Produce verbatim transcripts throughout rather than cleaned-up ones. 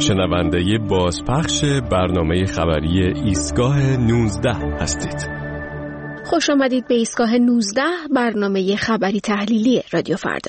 شنونده بازپخش برنامه خبری ایستگاه نوزده هستید. خوش آمدید به ایستگاه نوزده، برنامه خبری تحلیلی رادیو فردا.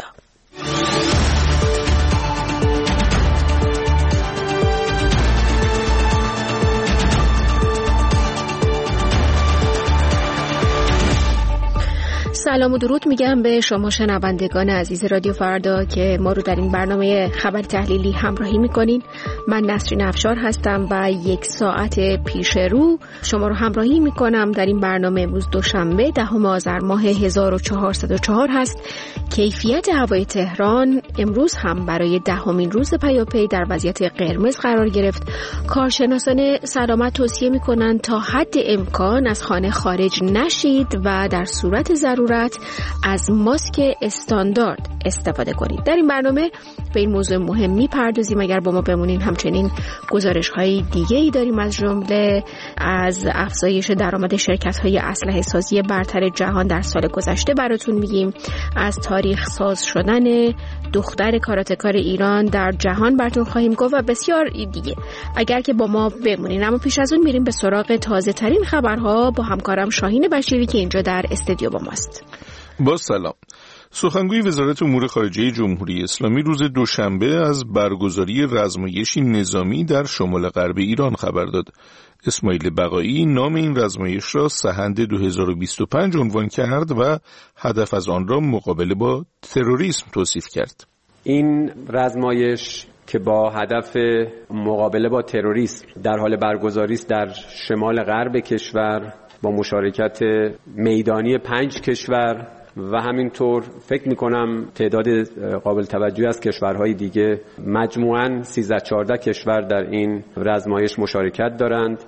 سلام و درود میگم به شما شنوندگان عزیز رادیو فردا که ما رو در این برنامه خبر تحلیلی همراهی میکنین. من نسرین افشار هستم و یک ساعت پیش رو شما رو همراهی میکنم در این برنامه. امروز دوشنبه دهم آذر ماه هزار و چهارصد و چهار هست. کیفیت هوای تهران امروز هم برای دهمین روز پیاپی در وضعیت قرمز قرار گرفت. کارشناسان سلامت توصیه میکنن تا حد امکان از خانه خارج نشید و در صورت ضرورت از ماسک استاندارد استفاده کنید. در این برنامه به این موضوع مهم میپردازیم. اگر با ما بمونین همچنین گزارش های دیگه ای داریم، از جمله از افزایش درآمد شرکت های اسلحه سازی برتر جهان در سال گذشته براتون میگیم، از تاریخ ساز شدن دختر کاراتکار ایران در جهان براتون خواهیم گفت و بسیار دیگه. اگر که با ما بمونین. اما پیش از اون میریم به سراغ تازه ترین خبرها با همکارم شاهین بشیری که اینجا در استودیو با ماست. با سلام. سخنگوی وزارت امور خارجه جمهوری اسلامی روز دوشنبه از برگزاری رزمایشی نظامی در شمال غرب ایران خبر داد. اسماعیل بقایی نام این رزمایش را سحند دو هزار و بیست و پنج عنوان کرد و هدف از آن را مقابله با تروریسم توصیف کرد. این رزمایش که با هدف مقابله با تروریسم در حال برگزاری است در شمال غرب کشور با مشارکت میدانی پنج کشور و همینطور فکر میکنم تعداد قابل توجهی از کشورهای دیگه، مجموعاً سیزده چهارده کشور در این رزمایش مشارکت دارند.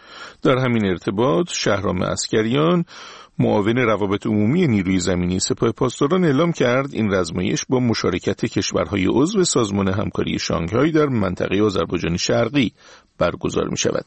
در همین ارتباط شهرام عسکریان معاون روابط عمومی نیروی زمینی سپاه پاسداران اعلام کرد این رزمایش با مشارکت کشورهای عضو سازمان همکاری شانگهای در منطقه آذربایجان شرقی برگزار می شود.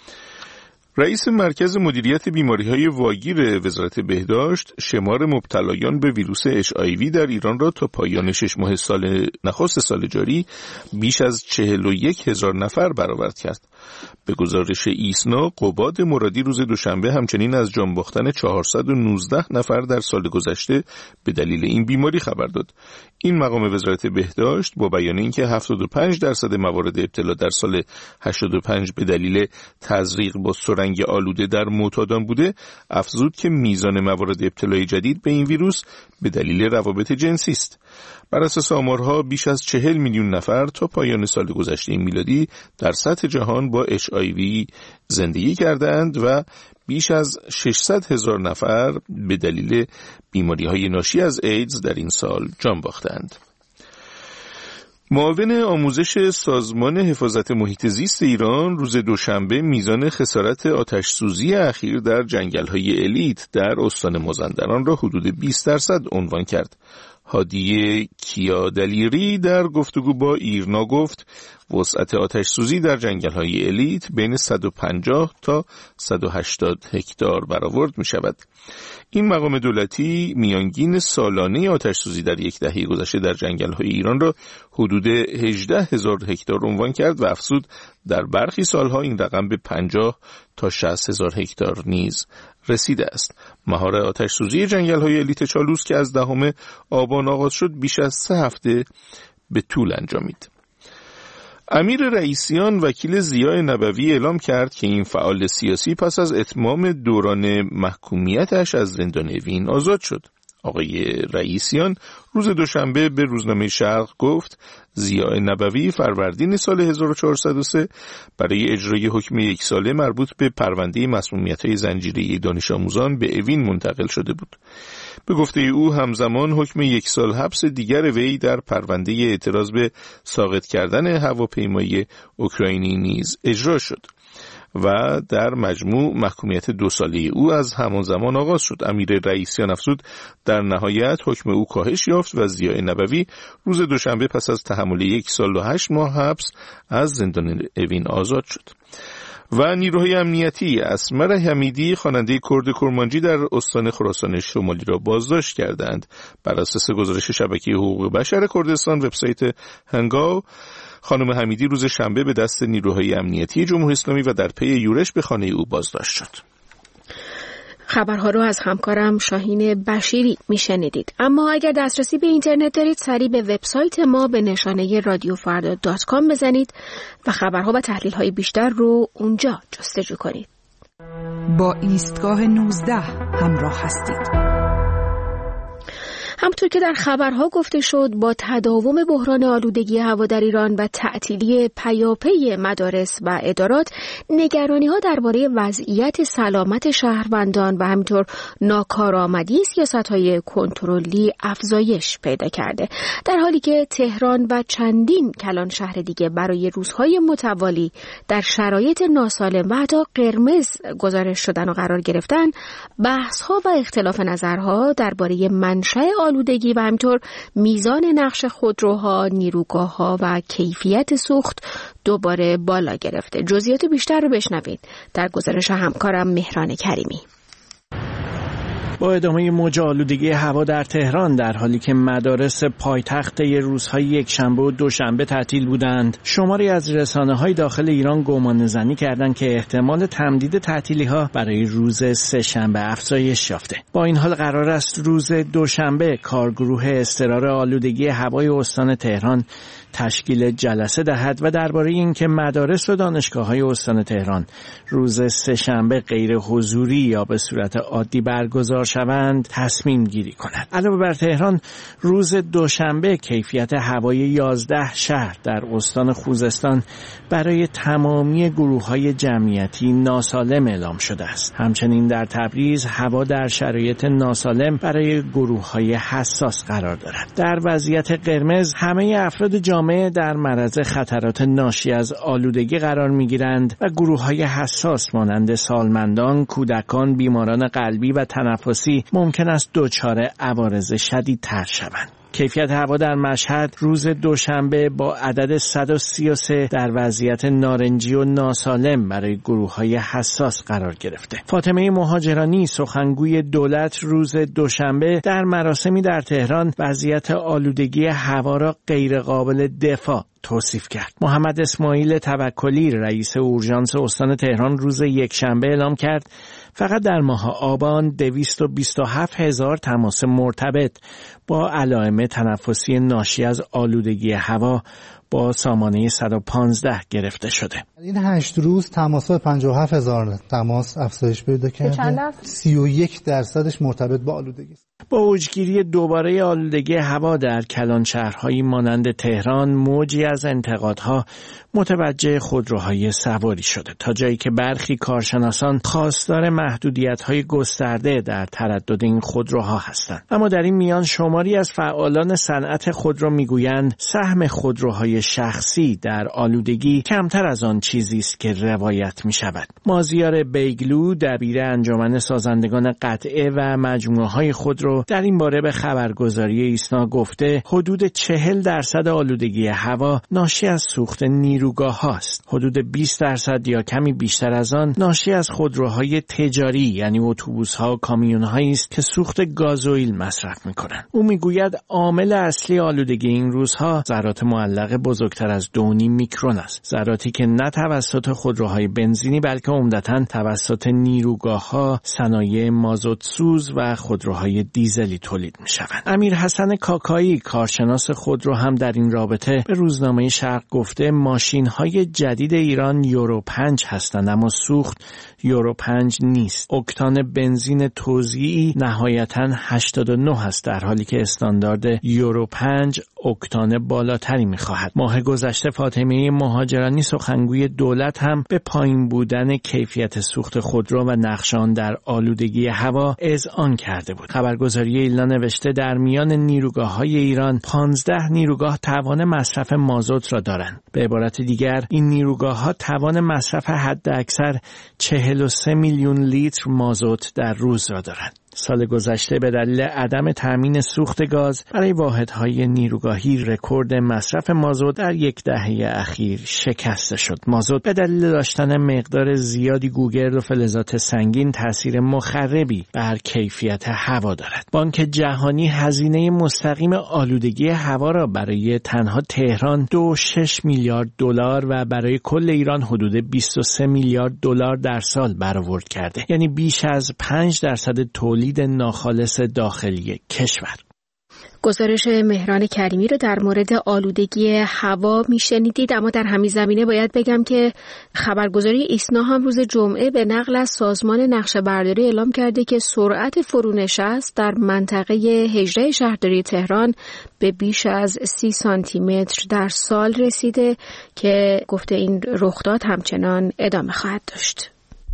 رئیس مرکز مدیریت بیماری‌های واگیر وزارت بهداشت شمار مبتلایان به ویروس اچ آی وی در ایران را تا پایان شش ماه سال نخست سال جاری بیش از چهل و یک هزار نفر برآورد کرد. به گزارش ایسنا، قباد مرادی روز دوشنبه همچنین از جان باختن چهارصد و نوزده نفر در سال گذشته به دلیل این بیماری خبر داد. این مقام وزارت بهداشت با بیان اینکه هفتاد و پنج درصد موارد ابتلا در سال هشتاد و پنج به دلیل تزریق با سرنگ آلوده در معتادان بوده، افزود که میزان موارد ابتلای جدید به این ویروس به دلیل روابط جنسی است. بر اساس آمارها بیش از چهل میلیون نفر تا پایان سال گذشته میلادی در سطح جهان با اچ آی وی زندگی کردند و بیش از ششصد هزار نفر به دلیل بیماری‌های ناشی از ایدز در این سال جان باختند. معاون آموزش سازمان حفاظت محیط زیست ایران روز دوشنبه میزان خسارت آتش سوزی اخیر در جنگل‌های الیت در استان مازندران را حدود بیست درصد عنوان کرد. هادی کیادلیری در گفتگو با ایرنا گفت وسعت آتش سوزی در جنگل‌های الیت بین صد و پنجاه تا صد و هشتاد هکتار برآورد می شود. این مقام دولتی میانگین سالانه آتش سوزی در یک دهه گذشته در جنگل‌های ایران را حدود هجده هزار هکتار عنوان کرد و افزود در برخی سالها این رقم به پنجاه تا شصت هزار هکتار نیز رسیده است. مهار آتش سوزی جنگل‌های الیت چالوس که از دهم آبان آغاز شد بیش از سه هفته به طول انجامید. امیر رئیسیان وکیل ضیاء نبوی اعلام کرد که این فعال سیاسی پس از اتمام دوران محکومیتش از زندان اوین آزاد شد. آقای رئیسیان روز دوشنبه به روزنامه شرق گفت ضیاء نبوی فروردین سال هزار و چهارصد و سه برای اجرای حکم یک ساله مربوط به پرونده مسمومیت‌های زنجیره‌ای دانش آموزان به اوین منتقل شده بود. به گفته او همزمان حکم یک سال حبس دیگر وی در پرونده اعتراض به ساقط کردن هواپیمای اوکراینی نیز اجرا شد و در مجموع محکومیت دو ساله او از همان زمان آغاز شد. امیر رئیسیان افزود در نهایت حکم او کاهش یافت و ضیاء نبوی روز دوشنبه پس از تحمل یک سال و هشت ماه حبس از زندان اوین آزاد شد. و نیروهای امنیتی اسمر حمیدی خواننده کرد کرمانجی در استان خراسان شمالی را بازداشت کردند. بر اساس گزارش شبکه حقوق بشر کردستان وبسایت هنگاو، خانم حمیدی روز شنبه به دست نیروهای امنیتی جمهوری اسلامی و در پی یورش به خانه او بازداشت شد. خبرها رو از همکارم شاهین بشیری میشنیدید. اما اگر دسترسی به اینترنت دارید سریع به وبسایت ما به نشانه رادیو فردا دات کام بزنید و خبرها و تحلیل‌های بیشتر رو اونجا جستجو کنید. با ایستگاه نوزده همراه هستید. همونطور که در خبرها گفته شد با تداوم بحران آلودگی هوا در ایران و تعطیلی پیاپی مدارس و ادارات، نگرانی‌ها درباره وضعیت سلامت شهروندان و همینطور ناکارآمدی سیاست‌های کنترلی افزایش پیدا کرده، در حالی که تهران و چندین کلان شهر دیگه برای روزهای متوالی در شرایط ناسالم و حتی قرمز گزارش شدن و قرار گرفتن. بحث‌ها و اختلاف نظرها درباره منشأ آلودگی و همینطور میزان نقش خودروها، نیروگاه‌ها و کیفیت سوخت دوباره بالا گرفته. جزئیات بیشتر رو بشنوید در گزارش همکارم مهران کریمی. با ادامه موج آلودگی هوا در تهران، در حالی که مدارس پایتخت روزهای یکشنبه و دوشنبه تعطیل بودند، شماری از رسانه‌های داخل ایران گمانه‌زنی کردند که احتمال تمدید تعطیلی‌ها برای روز سه‌شنبه افزایش یافته. با این حال قرار است روز دوشنبه کارگروه اضطرار آلودگی هوای استان تهران تشکیل جلسه دهد و درباره اینکه مدارس و دانشگاه‌های استان تهران روز سه‌شنبه غیر حضوری یا به صورت عادی برگزار شوند تصمیم گیری کند. علاوه بر تهران، روز دوشنبه کیفیت هوای یازده شهر در استان خوزستان برای تمامی گروه‌های جمعیتی ناسالم اعلام شده است. همچنین در تبریز هوا در شرایط ناسالم برای گروه‌های حساس قرار دارد. در وضعیت قرمز همه افراد جامعه در معرض خطرات ناشی از آلودگی قرار می‌گیرند و گروه‌های حساس مانند سالمندان، کودکان، بیماران قلبی و تنفسی ممکن است دچار عوارض شدیدتر شوند. کیفیت هوا در مشهد روز دوشنبه با عدد صد و سی و سه در وضعیت نارنجی و ناسالم برای گروه‌های حساس قرار گرفته. فاطمه مهاجرانی، سخنگوی دولت، روز دوشنبه در مراسمی در تهران وضعیت آلودگی هوا را غیرقابل دفاع توصیف کرد. محمد اسماعیل توکلی، رئیس اورژانس استان تهران، روز یکشنبه اعلام کرد فقط در ماه آبان دویست و بیست و هفت هزار تماس مرتبط با علائم تنفسی ناشی از آلودگی هوا با سامانه صد و پانزده گرفته شده. این هشت روز تماس‌ها پنجاه و هفت هزار تماس افزایش پیدا کرده. سی و یک درصدش مرتبط با آلودگی است. با اوجگیری دوباره آلودگی هوا در کلان شهرهایی مانند تهران، موجی از انتقادها متوجه خودروهای سواری شده، تا جایی که برخی کارشناسان خواستار محدودیت‌های گسترده در تردد این خودروها هستند. اما در این میان شماری از فعالان صنعت خودرو میگویند سهم خودروهای شخصی در آلودگی کمتر از آن چیزی است که روایت می‌شود. مازیار بیگلو، دبیر انجمن سازندگان قطعه و مجموعه‌های خودرو، در این باره به خبرگزاری ایسنا گفته حدود چهل درصد آلودگی هوا ناشی از سوخت نیروگاه هاست. حدود بیست درصد یا کمی بیشتر از آن ناشی از خودروهای تجاری یعنی اتوبوس‌ها و کامیون‌هایی است که سوخت گازوئیل مصرف می‌کنند. او میگوید عامل اصلی آلودگی این روزها ذرات معلق بزرگتر از دو و نیم میکرون است. ذراتی که نه توسط خودروهای بنزینی بلکه عمدتاً توسط نیروگاه‌ها، صنایع مازوت سوز و خودروهای دیزلی تولید می‌شوند. امیر حسن کاکایی، کارشناس خودرو، هم در این رابطه به روزنامه شرق گفته ماشین‌های جدید ایران یورو پنج هستند اما سوخت یورو پنج نیست. اکتان بنزین توزیعی نهایتاً هشتاد و نه است، در حالی که استاندارد یورو پنج اکتان بالاتری می‌خواهد. ماه گذشته فاطمه مهاجرانی، سخنگوی دولت، هم به پایین بودن کیفیت سوخت خودرو و نقش آن در آلودگی هوا اذعان کرده بود. خبرگزاری ایلنا نوشته در میان نیروگاه‌های ایران پانزده نیروگاه توان مصرف مازوت را دارند. به عبارت دیگر این نیروگاه‌ها توان مصرف حداکثر چهل و سه میلیون لیتر مازوت در روز را دارند. سال گذشته به دلیل عدم تامین سوخت گاز برای واحدهای نیروگاهی رکورد مصرف مازوت در یک دهه اخیر شکسته شد. مازوت به دلیل داشتن مقدار زیادی گوگرد و فلزات سنگین تاثیر مخربی بر کیفیت هوا دارد. بانک جهانی هزینه مستقیم آلودگی هوا را برای تنها تهران دو و شش میلیارد دلار و برای کل ایران حدود بیست و سه میلیارد دلار در سال برآورد کرده، یعنی بیش از پنج درصد تولید ناخالص داخلی کشور. گزارش مهران کریمی رو در مورد آلودگی هوا میشنیدید. اما در همین زمینه باید بگم که خبرگزاری ایسنا هم روز جمعه به نقل از سازمان نقشه برداری اعلام کرده که سرعت فرونشست در منطقه هجده شهرداری تهران به بیش از سی سانتی متر در سال رسیده که گفته این رخداد همچنان ادامه خواهد داشت.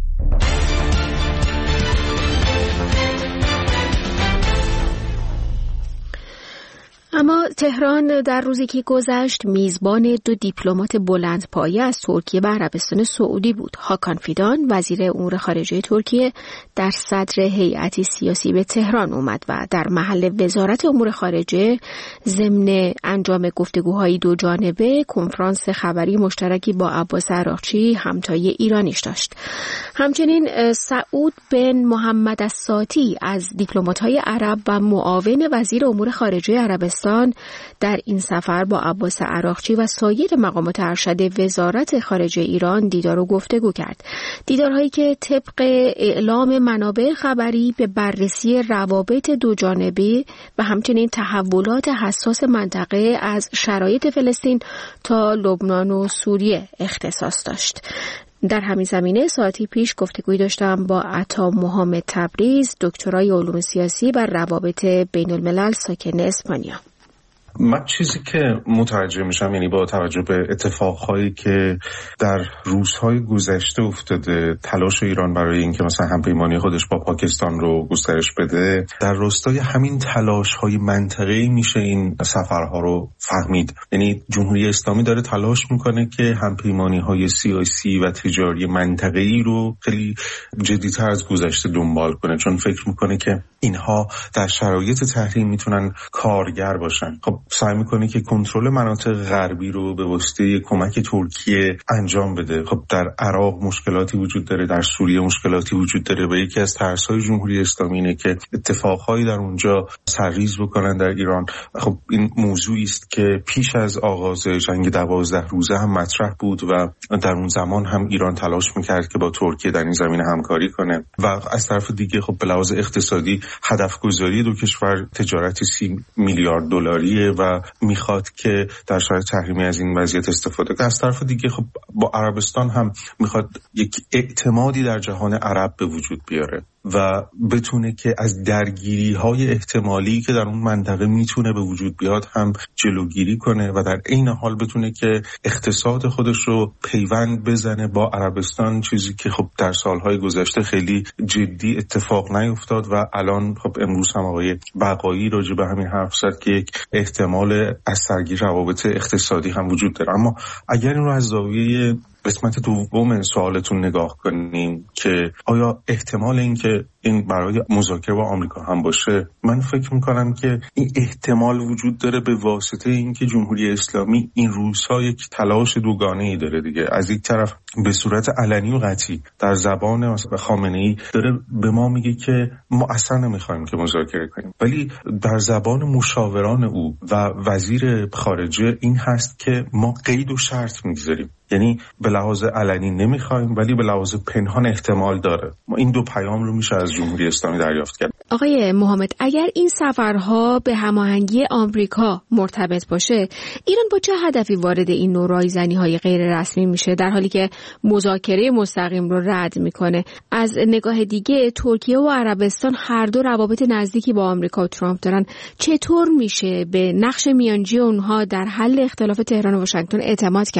اما تهران در روزی که گذشت میزبان دو دیپلمات بلندپایه از ترکیه و عربستان سعودی بود. هاکان فیدان وزیر امور خارجه ترکیه در صدر هیئتی سیاسی به تهران اومد و در محل وزارت امور خارجه ضمن انجام گفتگوهای دو جانبه کنفرانس خبری مشترکی با عباس عراقچی همتای ایرانیش داشت. همچنین سعود بن محمد الساتی از دیپلمات‌های عرب و معاون وزیر امور خارجه عربستان در این سفر با عباس عراقچی و سایر مقامات ارشد وزارت خارجه ایران دیدار و گفتگو کرد. دیدارهایی که طبق اعلام منابع خبری به بررسی روابط دو جانبه و همچنین تحولات حساس منطقه از شرایط فلسطین تا لبنان و سوریه اختصاص داشت. در همین زمینه ساعتی پیش گفتگویی داشتم با عطا محمد تبریز، دکترای علوم سیاسی و روابط بین الملل، ساکن اسپانیا. من چیزی که متوجه میشم، یعنی با توجه به اتفاقهایی که در روزهای گذشته افتاده، تلاش ایران برای اینکه مثلا همپیمانی خودش با پاکستان رو گسترش بده، در راستای همین تلاش‌های منطقه‌ای میشه این سفرها رو فهمید. یعنی جمهوری اسلامی داره تلاش میکنه که همپیمانی‌های سیاسی و تجاری منطقه‌ای رو خیلی جدی‌تر از گذشته دنبال کنه، چون فکر میکنه که اینها در شرایط تحریم میتونن کارگر باشن. خب سعی میکنه که کنترل مناطق غربی رو به واسطه کمک ترکیه انجام بده. خب در عراق مشکلاتی وجود داره، در سوریه مشکلاتی وجود داره و یکی از ترس‌های جمهوری اسلامی اینه که اتفاقهایی در اونجا سرریز بکنن در ایران. خب این موضوعی است که پیش از آغاز جنگ دوازده روزه هم مطرح بود و در اون زمان هم ایران تلاش میکرد که با ترکیه در این زمینه همکاری کنه و از طرف دیگه خب به لحاظ اقتصادی هدف گذاری دو کشور تجارت سی میلیارد دلاریه و میخواد که در شرایط تحریمی از این وضعیت استفاده کنه. از طرف دیگه خب با عربستان هم میخواد یک اعتمادی در جهان عرب به وجود بیاره و بتونه که از درگیری های احتمالی که در اون منطقه میتونه به وجود بیاد هم جلوگیری کنه و در عین حال بتونه که اقتصاد خودش رو پیوند بزنه با عربستان، چیزی که خب در سالهای گذشته خیلی جدی اتفاق نیفتاد و الان خب امروز هم آقای بقایی راجع به همین حرف زد که یک احتمال از سرگیری روابط اقتصادی هم وجود داره. اما اگر این رو از زاویه قسمت دوم سوالتون نگاه کنیم که آیا احتمال این که این برای مذاکره با آمریکا هم باشه، من فکر میکنم که این احتمال وجود داره به واسطه اینکه جمهوری اسلامی این روزها یک تلاش دوگانه‌ای داره دیگه. از یک طرف به صورت علنی و قطعی در زبان خامنه‌ای داره به ما میگه که ما اصلا نمیخوایم که مذاکره کنیم، ولی در زبان مشاوران او و وزیر خارجه این هست که ما قید و شرط میگذاریم، یعنی به لحاظ علنی نمیخوایم ولی به لحاظ پنهان احتمال داره. ما این دو پیام رو میشه از جمهوری اسلامی دریافت کرد. آقای محمد، اگر این سفرها به هماهنگی آمریکا مرتبط باشه، ایران با چه هدفی وارد این نوع رایزنی‌های غیر رسمی میشه در حالی که مذاکره مستقیم رو رد میکنه؟ از نگاه دیگه ترکیه و عربستان هر دو روابط نزدیکی با آمریکا و ترامپ دارن. چطور میشه به نقش میانجی اونها در حل اختلاف تهران و واشنگتن اعتماد کرد؟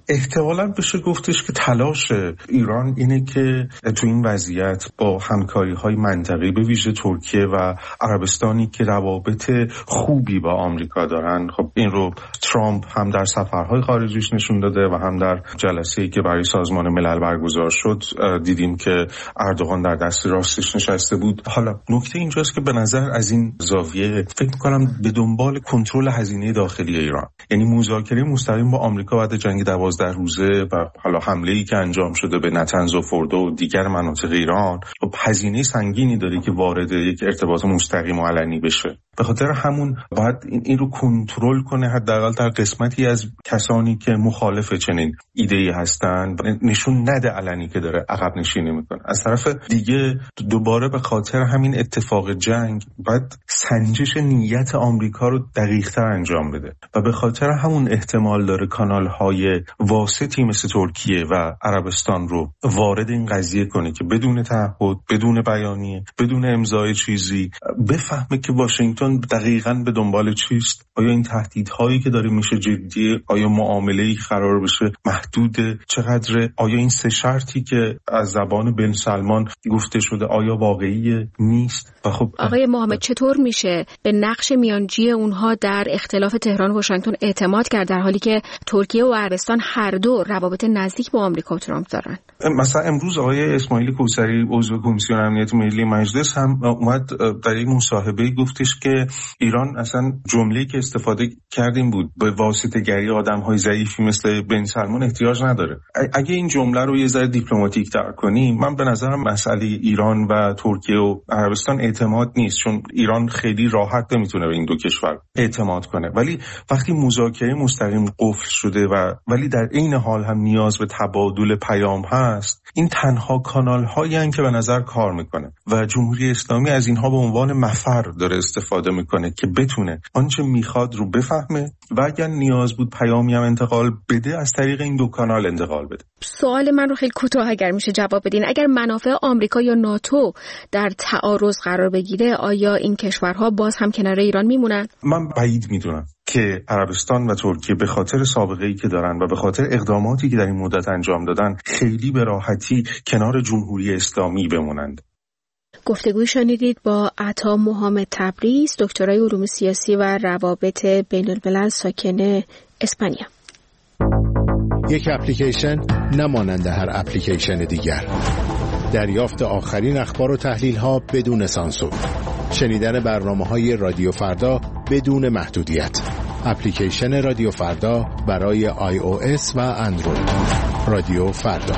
احتمالاً بشه گفتش که تلاش ایران اینه که تو این وضعیت با همکاری‌های منطقه‌ای به ویژه ترکیه و عربستانی که روابط خوبی با آمریکا دارن، خب این رو ترامپ هم در سفرهای خارجیش نشون داده و هم در جلسه‌ای که برای سازمان ملل برگزار شد دیدیم که اردوغان در دست راستش نشسته بود. حالا نکته اینجاست که به نظر از این زاویه فکر می‌کنم به دنبال کنترل هزینه داخلی ایران، یعنی مذاکره مستقیم با آمریکا بعد جنگ دوازده روزه و حالا حمله‌ای که انجام شده به نتنز و فردو و دیگر مناطق ایران، خب هزینه سنگینی داره که وارد یک ارتباط مستقیم و علنی بشه. به خاطر همون باید این, این رو کنترل کنه، حداقل در قسمتی از کسانی که مخالف چنین ایده‌ای هستن نشون نده علنی که داره عقب نشینی میکنه. از طرف دیگه دوباره به خاطر همین اتفاق جنگ باید سنجش نیت آمریکا رو دقیق‌تر انجام بده و به خاطر همون احتمال داره کانال‌های واسطی مثل ترکیه و عربستان رو وارد این قضیه کنه که بدون تعهد، بدون بیانیه، بدون امضای چیزی بفهمه که واشنگتن دقیقاً به دنبال چیست. آیا این تهدیدهایی که داره میشه جدیه؟ آیا معامله‌ای قرار بشه محدوده؟ چقدره؟ آیا این سه شرطی که از زبان بن سلمان گفته شده آیا واقعیه؟ نیست؟ و خب آقای محمد چطور میشه به نقش میانجی اونها در اختلاف تهران و واشنگتن اعتماد کرد در حالی که ترکیه و عربستان هر دو روابط نزدیک با آمریکا و ترامپ دارن؟ مثلا امروز آقای اسماعیل کوثری عضو کمیسیون امنیت ملی مجلس هم اومد در یک مصاحبه گفتش که ایران اصلا جمله‌ای که استفاده کردیم بود به واسطه‌گری آدم‌های ضعیفی مثل بن سلمان احتیاج نداره. اگه این جمله رو یه ذره دیپلماتیک تر کنیم، من به نظرم مسئله ایران و ترکیه و عربستان اعتماد نیست، چون ایران خیلی راحت نمیتونه به این دو کشور اعتماد کنه. ولی وقتی مذاکره مستقیم قفل شده و ولی در عین حال هم نیاز به تبادل پیام هست، این تنها کانال‌هایی هستند که به نظر کار میکنه و جمهوری اسلامی از اینها به عنوان مفر داره استفاده میکنه که بتونه آنچه میخواد رو بفهمه و اگر نیاز بود پیامی هم انتقال بده از طریق این دو کانال انتقال بده. سوال من رو خیلی کوتاه اگر میشه جواب بدین، اگر منافع آمریکا یا ناتو در تعارض قرار بگیره آیا این کشورها باز هم کنار ایران میمونن؟ من بعید میدونم که عربستان و ترکیه به خاطر سابقه‌ای که دارن و به خاطر اقداماتی که در این مدت انجام دادن خیلی به راحتی کنار جمهوری اسلامی بمونند. گفتگوی شنیدید با عطا محمد تبریز، دکترای علوم سیاسی و روابط بین الملل، ساکن اسپانیا. یک اپلیکیشن نمانند هر اپلیکیشن دیگر. دریافت آخرین اخبار و تحلیل‌ها بدون سانسور. شنیدن برنامه‌های رادیو فردا بدون محدودیت. اپلیکیشن رادیو فردا برای آی او اس و اندروید. رادیو فردا.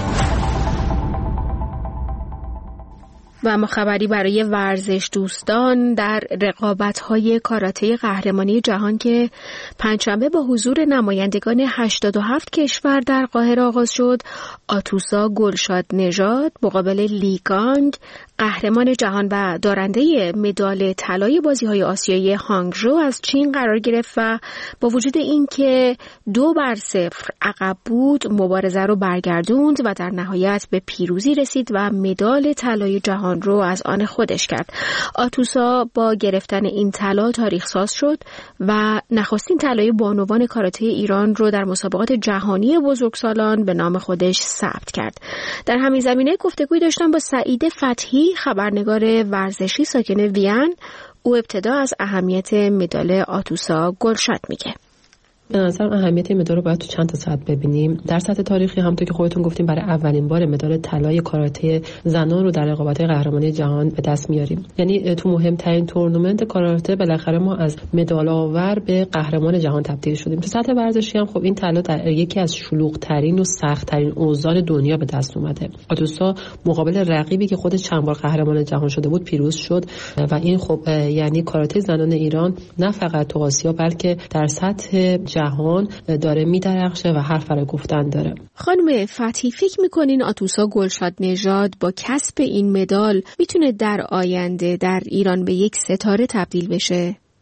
و اما خبری برای ورزش دوستان، در رقابت‌های کاراته قهرمانی جهان که پنجشنبه با حضور نمایندگان هشتاد و هفت کشور در قاهره آغاز شد، آتوسا گلشاد نژاد مقابل لی گانگ، قهرمان جهان و دارنده مدال طلای بازی‌های آسیایی هانگژو از چین قرار گرفت و با وجود اینکه دو بر صفر عقب بود مبارزه رو برگردوند و در نهایت به پیروزی رسید و مدال طلای جهان رو از آن خودش کرد. آتوسا با گرفتن این طلا تاریخ ساز شد و نخستین طلای بانوان کاراته ایران رو در مسابقات جهانی بزرگسالان به نام خودش ثبت کرد. در همین زمینه گفتگوی داشتم با سعید فتحی، خبرنگار ورزشی ساکن وین. او ابتدا از اهمیت مدال آتوسا گلشاد میگه. به نظرم اهمیت این مدال رو باید تو چند تا سطح ببینیم. در سطح تاریخی همونطور که خودتون گفتیم برای اولین بار مدال طلای کاراته زنان رو در رقابت‌های قهرمانی جهان به دست میاریم. یعنی تو مهمترین تورنمنت کاراته بالاخره ما از مدال آور به قهرمان جهان تبدیل شدیم. تو سطح ورزشی هم خب این طلا در یکی از شلوغ‌ترین و سخت‌ترین اوزان دنیا به دست اومده. آتوسا مقابل رقیبی که خودش چند بار قهرمان جهان شده بود پیروز شد و این خب یعنی کاراته زنان ایران نه فقط تو آسیا بلکه در سطح جهان داره میدرخشه و حرف برای گفتن داره. خانم فتحی، فکر میکنین آتوسا گلشاد نژاد با کسب این مدال میتونه در آینده در ایران به یک ستاره تبدیل بشه؟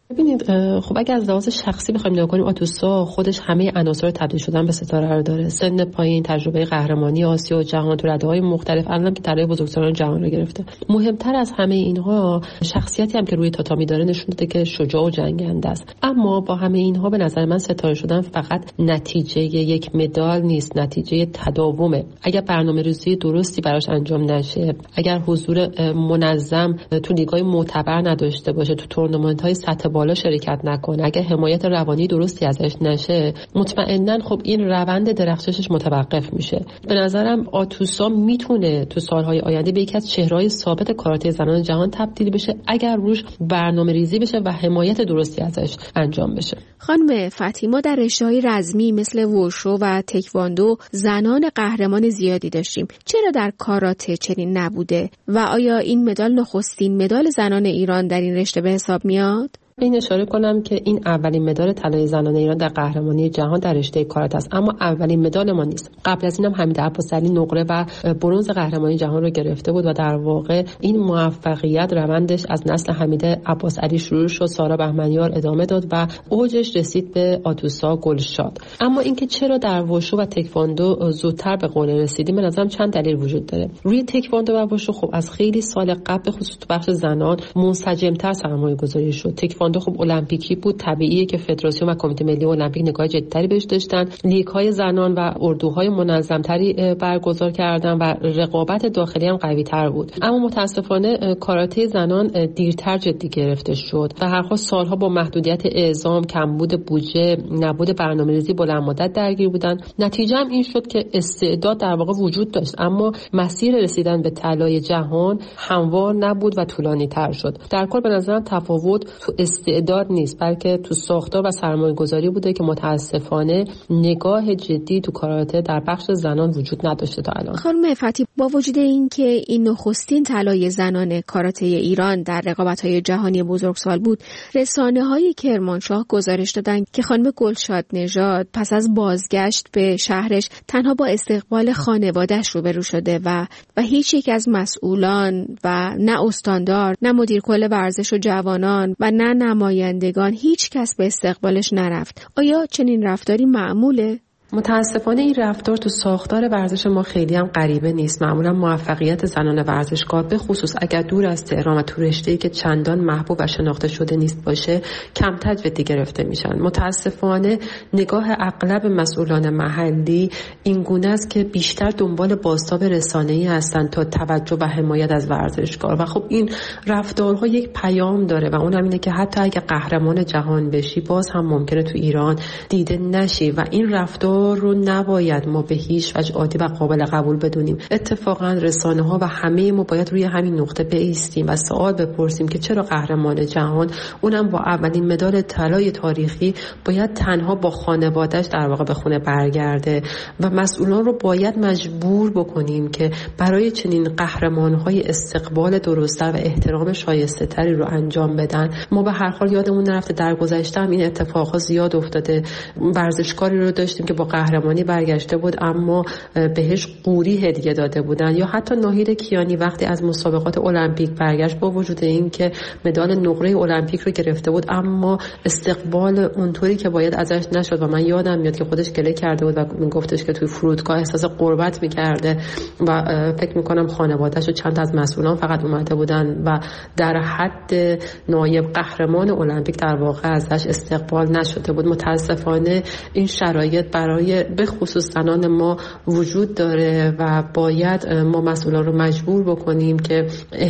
ببینید خب اگه از لحاظ شخصی بخوایم نگاه کنیم، آتوسا خودش همه عناصر تبدیل شدن به ستاره رو داره. سن پایین، تجربه قهرمانی آسیا و جهان تو رده‌های مختلف، الان که طلای بزرگسالان جهان رو گرفته. مهمتر از همه اینها شخصیتی هم که روی تاتامی داره نشون داده که شجاع و جنگنده است. اما با همه اینها به نظر من ستاره شدن فقط نتیجه یک مدال نیست، نتیجه تداومه. اگر برنامه‌ریزی درستی براش انجام نشه، اگر حضور منظم تو لیگ‌های معتبر نداشته باشه، تو تورنمنت‌های سطح بالا شرکت نکنه، اگر حمایت روانی درستی ازش نشه، مطمئناً خب این روند درخششش متوقف میشه. به نظرم آتوسا میتونه تو سالهای آینده به یکی از چهره‌های ثابت کاراته زنان جهان تبدیل بشه اگر روش برنامه‌ریزی بشه و حمایت درستی ازش انجام بشه. خانم فاطمه، در رشته‌های رزمی مثل ووشو و تکواندو زنان قهرمان زیادی داشتیم. چرا در کاراته چنین نبوده و آیا این مدال نخستین مدال زنان ایران در این رشته به حساب میاد؟ این اشاره کنم که این اولین مدال طلای زنان ایران در قهرمانی جهان در رشته کاراته است، اما اولین مدال ما نیست. قبل از اینم حمید عباسعلی نقره و برنز قهرمانی جهان رو گرفته بود و در واقع این موفقیت روندش از نسل حمید عباسعلی شروع شد، سارا بهمنیار ادامه داد و اوجش رسید به آتوسا گلشاد. اما اینکه چرا در ووشو و تکواندو زودتر به قله رسیدیم، به نظرم چند دلیل وجود داره. روی تکواندو و ووشو خب از خیلی سال قبل به خصوص تو بخش زنان منسجم‌تر سرمایه‌گذاری شد. تکواندو خب المپیکی بود، طبیعیه که فدراسیون و کمیته ملی المپیک نگاه جدی‌تری بهش داشتن، لیگ‌های زنان و اردوهای منظم‌تری برگزار کردن و رقابت داخلی هم قوی‌تر بود. اما متأسفانه کاراته زنان دیرتر جدی گرفته شد و هر حال سالها با محدودیت اعزام، کمبود بودجه، نبود برنامه‌ریزی بلند مدت درگیر بودن. نتیجه هم این شد که استعداد در واقع وجود داشت، اما مسیر رسیدن به طلای جهان هموار نبود و طولانی‌تر شد. در کل به نظرم تفاوت تو استعداد نیست، بلکه تو ساختار و سرمایه‌گذاری بوده که متاسفانه نگاه جدی تو کاراته در بخش زنان وجود نداشته تا الان. خانم فاطمه، با وجود اینکه این نخستین طلای زنان کاراته ایران در رقابت‌های جهانی بزرگسال بود، رسانه‌های کرمانشاه گزارش دادند که خانم گلشاد نژاد پس از بازگشت به شهرش تنها با استقبال خانواده‌اش روبرو شده و و هیچ یک از مسئولان و نه استاندار، نه مدیر کل ورزش و جوانان و نه نمایندگان، هیچ کس به استقبالش نرفت. آیا چنین رفتاری معموله؟ متاسفانه این رفتار تو ساختار ورزش ما خیلی هم غریبه نیست. معمولا موفقیت زنان ورزشکار به خصوص اگر دور از تهران و تو رشته‌ای که چندان محبوب و شناخته شده نیست باشه، کمتر جدی گرفته میشن. متاسفانه نگاه اغلب مسئولان محلی این گونه است که بیشتر دنبال بازتاب رسانه‌ای هستن تا توجه و حمایت از ورزشکار و خب این رفتارها یک پیام داره و اونم اینه که حتی اگه قهرمان جهان بشی باز هم ممکنه تو ایران دیده نشی و این رفتار رو نباید ما به هیچ وجه عادی و قابل قبول بدونیم. اتفاقا رسانه ها و همه ما باید روی همین نقطه بایستیم و سوال بپرسیم که چرا قهرمان جهان، اونم با اولین مدال طلای تاریخی، باید تنها با خانواده‌اش در واقع به خونه برگرده و مسئولان رو باید مجبور بکنیم که برای چنین قهرمان‌های استقبال درست‌تر و احترام شایسته‌تری رو انجام بدن. ما به هر حال یادمون نرفته در گذشته هم این اتفاقات زیاد افتاده. ورزشکاری رو داشتیم که با قهرمانی برگشته بود اما بهش قوری هدیه داده بودن، یا حتی ناهید کیانی وقتی از مسابقات المپیک برگشت با وجود این که مدال نقره المپیک رو گرفته بود اما استقبال اونطوری که باید ازش نشد و من یادم میاد که خودش گله کرده بود و میگفتش که توی فرودگاه احساس غربت میکرده و فکر میکنم خانواده‌اش و چند از مسئولان فقط اومده بودن و در حد نایب قهرمان المپیک در واقع ازش استقبال نشده بود. متاسفانه این شرایط برای به خصوص زنان ما وجود داره و باید ما مسئولان رو مجبور بکنیم که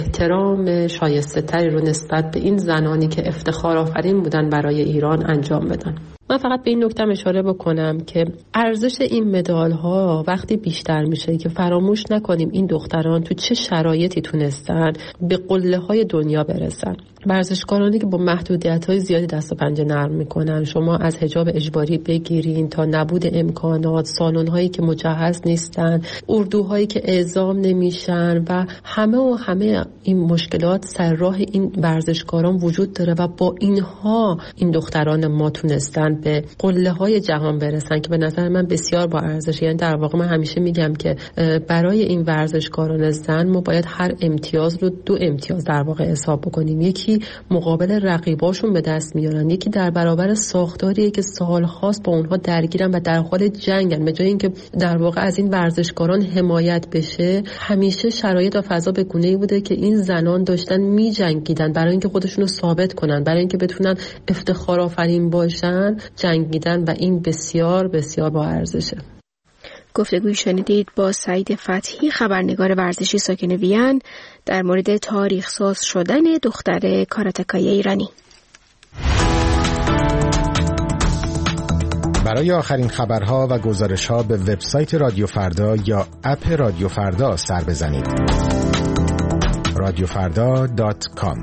احترام شایسته تری رو نسبت به این زنانی که افتخار آفرین بودن برای ایران انجام بدن. من فقط به این نکته اشاره بکنم که ارزش این مدال ها وقتی بیشتر میشه که فراموش نکنیم این دختران تو چه شرایطی تونستن به قله های دنیا برسن. ورزشکارانی که با محدودیت های زیادی دست و پنجه نرم میکنن، شما از حجاب اجباری بگیرین تا نبود امکانات، سالن هایی که مجهز نیستن، اردوهایی که اعزام نمیشن و همه و همه این مشکلات سر راه این ورزشکاران وجود داره و با اینها این دختران ما تونستن به قله های جهان برسن که به نظر من بسیار با ارزشه. یعنی در واقع من همیشه میگم که برای این ورزشکاران زن ما باید هر امتیاز رو دو امتیاز در واقع حساب بکنیم. یکی مقابل رقیباشون به دست میارن، یکی در برابر ساختاریه که سال‌هاست با اونها درگیرن و در حال جنگن. به جای اینکه در واقع از این ورزشکاران حمایت بشه، همیشه شرایط و فضا به گونه‌ای بوده که این زنان داشتن می‌جنگیدن برای اینکه خودشون رو ثابت کنن، برای اینکه بتونن افتخار آفرین باشن، جنگیدن و این بسیار بسیار با ارزشه. گفتگوی شنیدید با سعید فتحی، خبرنگار ورزشی ساکن وین، در مورد تاریخ ساز شدن دختر کاراتکای ایرانی. برای آخرین خبرها و گزارش‌ها به وبسایت رادیو فردا یا اپ رادیو فردا سر بزنید. رادیو فردا دات کام.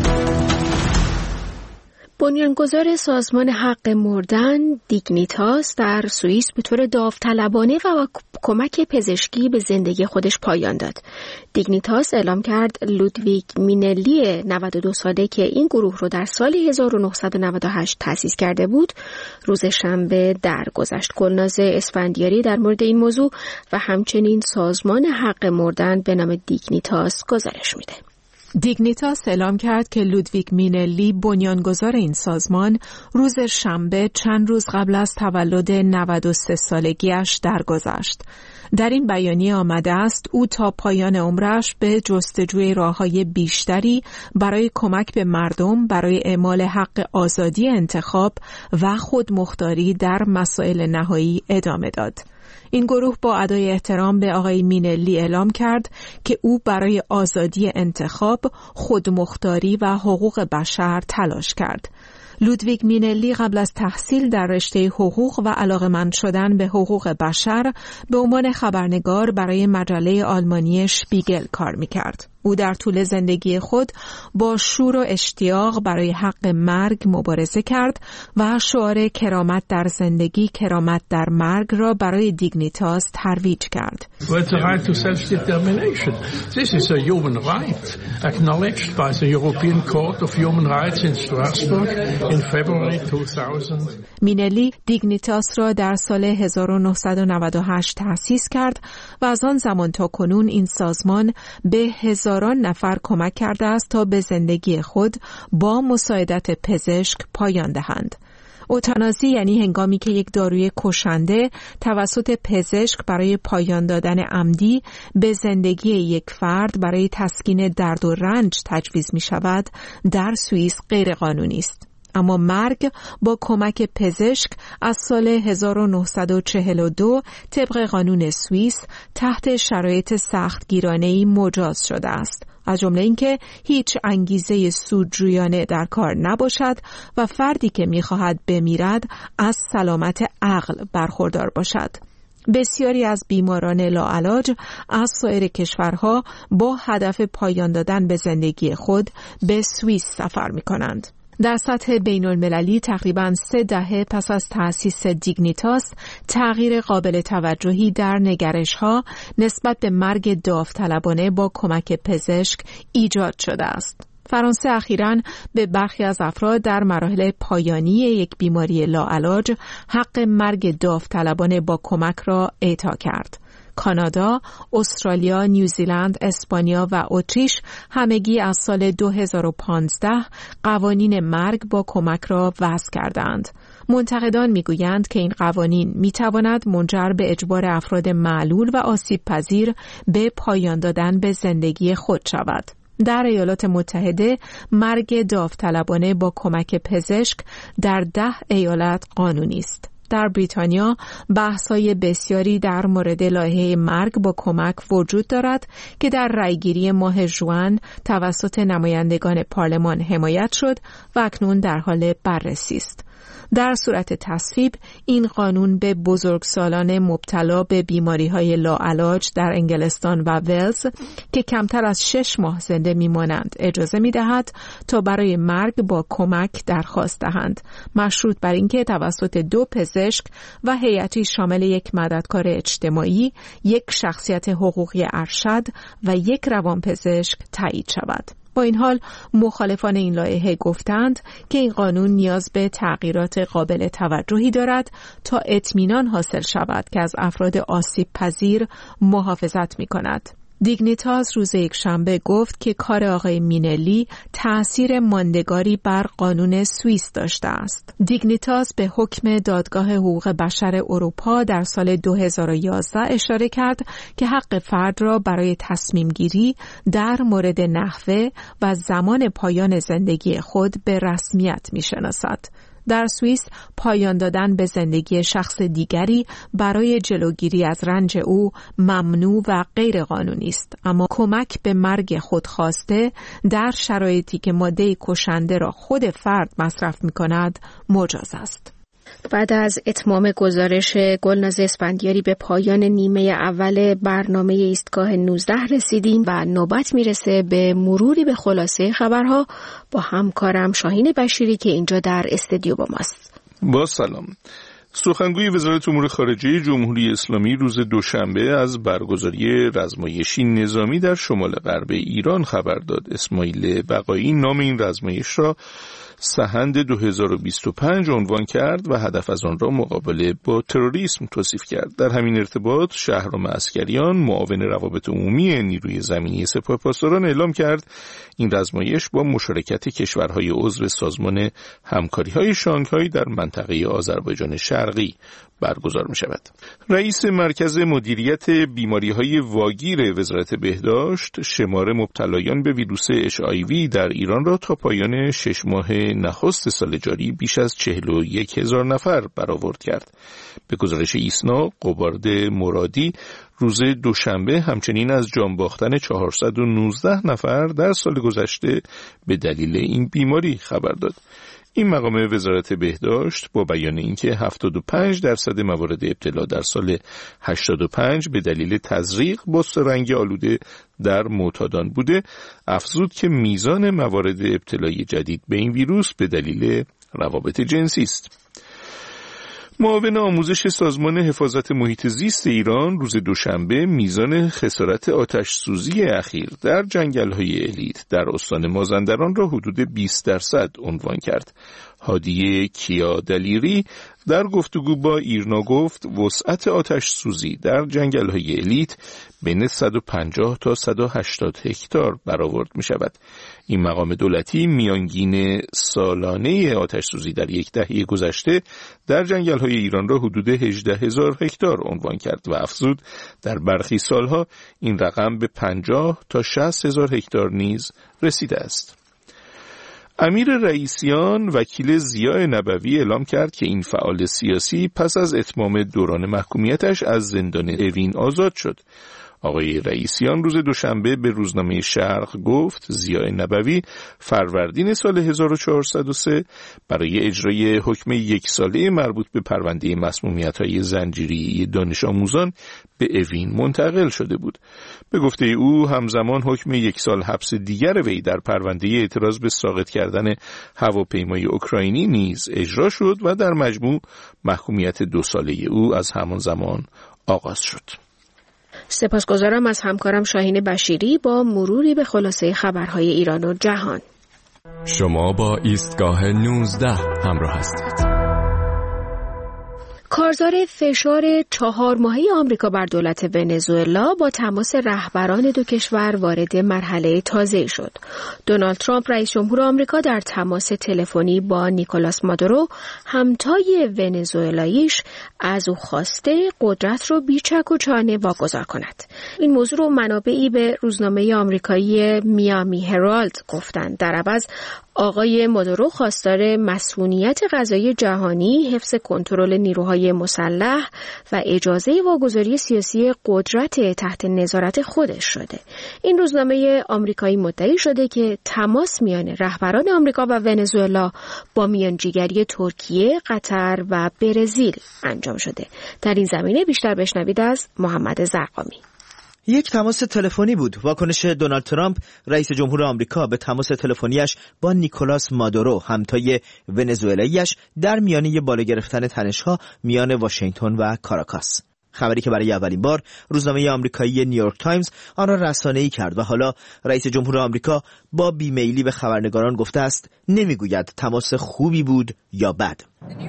بنیانگذار سازمان حق مردن دیگنیتاس در سوئیس به طور داوطلبانه و کمک پزشکی به زندگی خودش پایان داد. دیگنیتاس اعلام کرد لودویگ مینلی نود و دو ساله که این گروه رو در سال هزار و نهصد و نود و هشت تأسیس کرده بود، روز شنبه درگذشت. گلناز اسفندیاری در مورد این موضوع و همچنین سازمان حق مردن به نام دیگنیتاس گزارش میده. دیگنیتاس اعلام کرد که لودویگ مینلی بنیانگذار این سازمان روز شنبه چند روز قبل از تولد نود و سه سالگیش درگذشت. در این بیانیه آمده است او تا پایان عمرش به جستجوی راه‌های بیشتری برای کمک به مردم برای اعمال حق آزادی انتخاب و خودمختاری در مسائل نهایی ادامه داد. این گروه با ادای احترام به آقای مینلی اعلام کرد که او برای آزادی انتخاب، خودمختاری و حقوق بشر تلاش کرد. لودویگ مینلی قبل از تحصیل در رشته حقوق و علاقه‌مند شدن به حقوق بشر به عنوان خبرنگار برای مجله آلمانی شپیگل کار می‌کرد. او در طول زندگی خود با شور و اشتیاق برای حق مرگ مبارزه کرد و شعار کرامت در زندگی، کرامت در مرگ را برای دیگنیتاس ترویج کرد. The right to self-determination. This is a human right acknowledged by the European Court of Human Rights in Strasbourg in February two thousand. مینلی دیگنیتاس را در سال هزار و نهصد و نود و هشت تأسیس کرد و از آن زمان تا کنون این سازمان به هزاران نفر کمک کرده است تا به زندگی خود با مساعدت پزشک پایان دهند. اوتانازی یعنی هنگامی که یک داروی کشنده توسط پزشک برای پایان دادن عمدی به زندگی یک فرد برای تسکین درد و رنج تجویز می شود، در سوئیس غیر قانونی است. اما مرگ با کمک پزشک از سال هزار و نهصد و چهل و دو طبق قانون سوئیس تحت شرایط سختگیرانه‌ای مجاز شده است، از جمله اینکه هیچ انگیزه سودجویانه در کار نباشد و فردی که می‌خواهد بمیرد از سلامت عقل برخوردار باشد. بسیاری از بیماران لاعلاج از سایر کشورها با هدف پایان دادن به زندگی خود به سوئیس سفر می‌کنند. در سطح بین المللی تقریباً سه دهه پس از تأسیس دیگنیتاس تغییر قابل توجهی در نگرش‌ها نسبت به مرگ داوطلبانه با کمک پزشک ایجاد شده است. فرانسه اخیراً به برخی از افراد در مراحل پایانی یک بیماری لاعلاج حق مرگ داوطلبانه با کمک را اعطا کرد. کانادا، استرالیا، نیوزیلند، اسپانیا و اتریش همگی از سال دو هزار و پانزده قوانین مرگ با کمک را وضع کردند. منتقدان میگویند که این قوانین میتواند منجر به اجبار افراد معلول و آسیب پذیر به پایان دادن به زندگی خود شود. در ایالات متحده مرگ داوطلبانه با کمک پزشک در ده ایالت قانونی است. در بریتانیا بحث‌های بسیاری در مورد لایحه مرگ با کمک وجود دارد که در رأیگیری ماه ژوئن توسط نمایندگان پارلمان حمایت شد و اکنون در حال بررسی است. در صورت تصویب این قانون به بزرگسالان مبتلا به بیماری‌های لاعلاج در انگلستان و ولز که کمتر از شش ماه زنده می‌مانند اجازه می‌دهد تا برای مرگ با کمک درخواست دهند، مشروط بر اینکه توسط دو پزشک و هیئتی شامل یک مددکار اجتماعی، یک شخصیت حقوقی ارشد و یک روانپزشک تایید شود. با این حال مخالفان این لایحه گفتند که این قانون نیاز به تغییرات قابل توجهی دارد تا اطمینان حاصل شود که از افراد آسیب پذیر محافظت می کند. دیگنیتاس روز یکشنبه گفت که کار آقای مینلی تأثیر ماندگاری بر قانون سوئیس داشته است. دیگنیتاس به حکم دادگاه حقوق بشر اروپا در سال دو هزار و یازده اشاره کرد که حق فرد را برای تصمیم گیری در مورد نحوه و زمان پایان زندگی خود به رسمیت می‌شناسد. در سوئیس پایان دادن به زندگی شخص دیگری برای جلوگیری از رنج او ممنوع و غیر قانونی است، اما کمک به مرگ خودخواسته در شرایطی که ماده کشنده را خود فرد مصرف می‌کند مجاز است. بعد از اتمام گزارش گلناز اسفندیاری به پایان نیمه اول برنامه ایستگاه نوزده رسیدیم و نوبت میرسه به مروری به خلاصه خبرها با همکارم شاهین بشیری که اینجا در استودیو با ماست. با سلام. سخنگوی وزارت امور خارجه جمهوری اسلامی روز دوشنبه از برگزاری رزمایشی نظامی در شمال غرب ایران خبر داد. اسماعیل بقایی نام این رزمایش را سحند دو هزار و بیست و پنج عنوان کرد و هدف از آن را مقابله با تروریسم توصیف کرد. در همین ارتباط شهرام عسکریان معاون روابط عمومی نیروی زمینی سپاهپاسداران اعلام کرد این رزمایش با مشارکت کشورهای عضو سازمان همکاری‌های شانگهای در منطقه آذربایجان شرقی برگزار می شود. رئیس مرکز مدیریت بیماری‌های واگیر وزارت بهداشت شمار مبتلایان به ویروس اچ آی وی در ایران را تا پایان شش ماه نخست سال جاری بیش از چهل و یک هزار نفر برآورد کرد. به گزارش ایسنا، قبارد مرادی روز دوشنبه همچنین از جان باختن چهارصد و نوزده نفر در سال گذشته به دلیل این بیماری خبر داد. این مقام وزارت بهداشت با بیان اینکه هفتاد و پنج درصد موارد ابتلا در سال هشتاد و پنج به دلیل تزریق با سرنگ آلوده در معتادان بوده، افزود که میزان موارد ابتلای جدید به این ویروس به دلیل روابط جنسی است. معاون آموزش سازمان حفاظت محیط زیست ایران روز دوشنبه میزان خسارت آتش سوزی اخیر در جنگل‌های الیت در استان مازندران را حدود بیست درصد عنوان کرد. هادیه کیا دلیری در گفتگو با ایرنا گفت وسعت آتش سوزی در جنگل‌های الیت بین صد و پنجاه تا صد و هشتاد هکتار برآورد می شود. این مقام دولتی میانگین سالانه آتش سوزی در یک دهه گذشته در جنگل‌های ایران را حدود هجده هزار هکتار عنوان کرد و افزود در برخی سالها این رقم به پنجاه تا شصت هزار هکتار نیز رسیده است. امیر رئیسیان وکیل ضیاء نبوی اعلام کرد که این فعال سیاسی پس از اتمام دوران محکومیتش از زندان اوین آزاد شد. آقای رئیسیان روز دوشنبه به روزنامه شرق گفت ضیاء نبوی فروردین سال هزار و چهارصد و سه برای اجرای حکم یک ساله مربوط به پرونده مسمومیت‌های زنجیری دانش آموزان به اوین منتقل شده بود. به گفته او همزمان حکم یک سال حبس دیگر وی در پرونده اعتراض به ساقط کردن هواپیمای اوکراینی نیز اجرا شد و در مجموع محکومیت دو ساله او از همان زمان آغاز شد. سپاسگزارم از همکارم شاهین بشیری با مروری به خلاصه خبرهای ایران و جهان. شما با ایستگاه نوزده همراه هستید. کارزار فشار چهار ماهه آمریکا بر دولت ونزوئلا با تماس رهبران دو کشور وارد مرحله تازه‌ای شد. دونالد ترامپ رئیس جمهور آمریکا در تماس تلفنی با نیکولاس مادورو همتای ونزوئلاییش از او خواسته قدرت رو بیچک و چانه واگذار کند. این موضوع رو منابعی به روزنامه آمریکایی میامی هرالد گفتند. در عوض آقای مادورو خواستار مسئولیت قضایی جهانی، حفظ کنترل نیروهای مسلح و اجازه واگذاری سیاسی قدرت تحت نظارت خودش شده. این روزنامه آمریکایی مدعی شده که تماس میان رهبران آمریکا و ونزوئلا با میانجیگری ترکیه، قطر و برزیل انجام شده. در این زمینه بیشتر بشنوید از محمد زرقامی. یک تماس تلفنی بود. واکنش دونالد ترامپ رئیس جمهور آمریکا به تماس تلفنیش با نیکولاس مادورو همتای ونزوئلاییش در میانه بالا گرفتن تنش‌ها میان واشنگتن و کاراکاس. خبری که برای اولین بار روزنامه آمریکایی نیویورک تایمز آن را رسانه‌ای کرد و حالا رئیس جمهور آمریکا با بیمیلی به خبرنگاران گفته است نمیگوید تماس خوبی بود یا بد.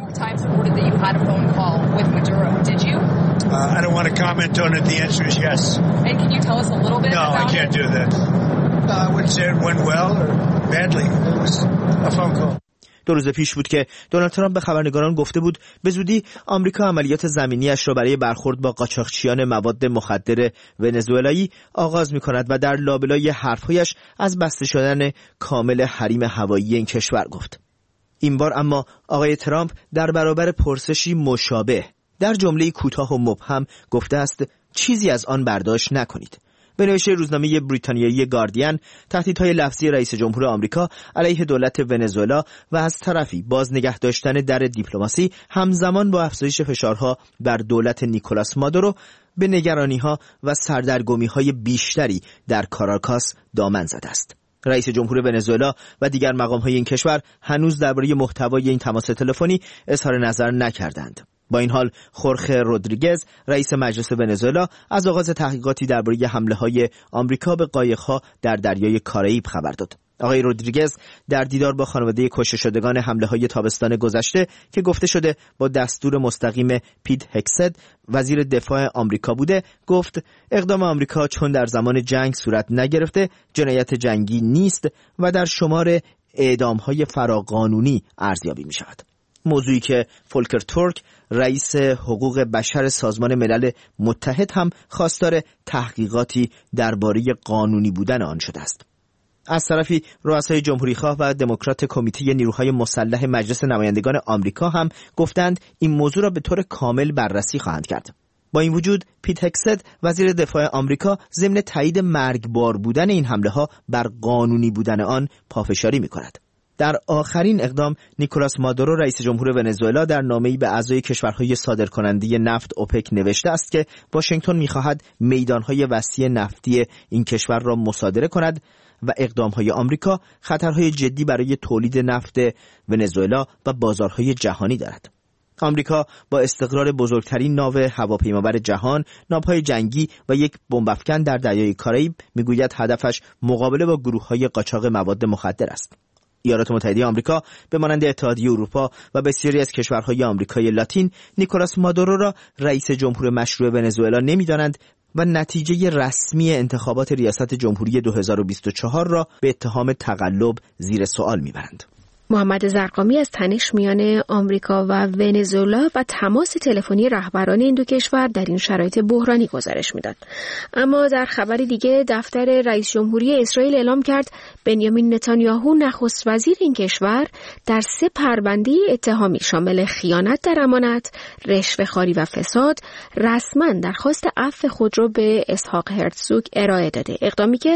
Uh, I don't want to comment on it. The answer is yes. And can you tell us a little bit no, about I can't it? do that. Uh, I wouldn't say it went well or badly. It was a phone call. دو روز پیش بود که دونالد ترامپ به خبرنگاران گفته بود به زودی آمریکا عملیات زمینیش را برای برخورد با قاچاقچیان مواد مخدر ونزوئلایی آغاز می‌کند و در لابلای حرف‌هایش از بسته شدن کامل حریم هوایی این کشور گفت. این بار اما آقای ترامپ در برابر پرسشی مشابه در جمله کوتاه و مبهم گفته است چیزی از آن برداشت نکنید. به نوشته روزنامه بریتانیایی گاردین، تهدیدهای لفظی رئیس جمهور آمریکا علیه دولت ونزوئلا و از طرفی باز نگه داشتن در دیپلماسی همزمان با افزایش فشارها بر دولت نیکولاس مادورو به نگرانی‌ها و سردرگمی‌های بیشتری در کاراکاس دامن زده است. رئیس جمهور ونزوئلا و دیگر مقام‌های این کشور هنوز درباره محتوای این تماس تلفنی اظهار نظر نکردند. با این حال خورخه رودریگز رئیس مجلس ونزوئلا از آغاز تحقیقاتی درباره حمله‌های آمریکا به قایق‌ها در دریای کارائیب خبر داد. آقای رودریگز در دیدار با خانواده کشته شدگان حمله‌های تابستان گذشته که گفته شده با دستور مستقیم پیت هکست وزیر دفاع آمریکا بوده، گفت اقدام آمریکا چون در زمان جنگ صورت نگرفته جنایت جنگی نیست و در شمار اعدام‌های فراقانونی ارزیابی می‌شود. موضوعی که فولکر تورک رئیس حقوق بشر سازمان ملل متحد هم خواستار تحقیقاتی درباره قانونی بودن آن شده است. از طرفی رؤسای جمهوریخواه و دموکرات کمیته نیروهای مسلح مجلس نمایندگان آمریکا هم گفتند این موضوع را به طور کامل بررسی خواهند کرد. با این وجود پیت هکست وزیر دفاع آمریکا ضمن تایید مرگبار بودن این حمله ها بر قانونی بودن آن پافشاری می‌کند. در آخرین اقدام نیکولاس مادورو رئیس جمهور ونزوئلا در نامه‌ای به اعضای کشورهای صادرکننده نفت اوپک نوشته است که واشنگتن می‌خواهد میدان‌های وسیع نفتی این کشور را مصادره کند و اقدام‌های آمریکا خطرهای جدی برای تولید نفت ونزوئلا و بازارهای جهانی دارد. آمریکا با استقرار بزرگترین ناو هواپیمابر جهان، ناوهای جنگی و یک بمب‌افکن در دریای کارائیب می‌گوید هدفش مقابله با گروه‌های قاچاق مواد مخدر است. ایالات متحده آمریکا به مانند اتحادیه اروپا و بسیاری از کشورهای آمریکای لاتین نیکولاس مادورو را رئیس جمهور مشروع ونزوئلا نمی‌دانند و نتیجه رسمی انتخابات ریاست جمهوری دو هزار و بیست و چهار را به اتهام تقلب زیر سوال می‌برند. محمد زرقامی از تنش میان آمریکا و ونزوئلا و تماس تلفنی رهبران این دو کشور در این شرایط بحرانی گزارش میداد. اما در خبری دیگه دفتر رئیس جمهوری اسرائیل اعلام کرد بنیامین نتانیاهو نخست وزیر این کشور در سه پرونده اتهامی شامل خیانت در امانت، رشوه‌خواری و فساد رسما درخواست عفو خود را به اسحاق هرتزوگ ارائه داده. اقدامی که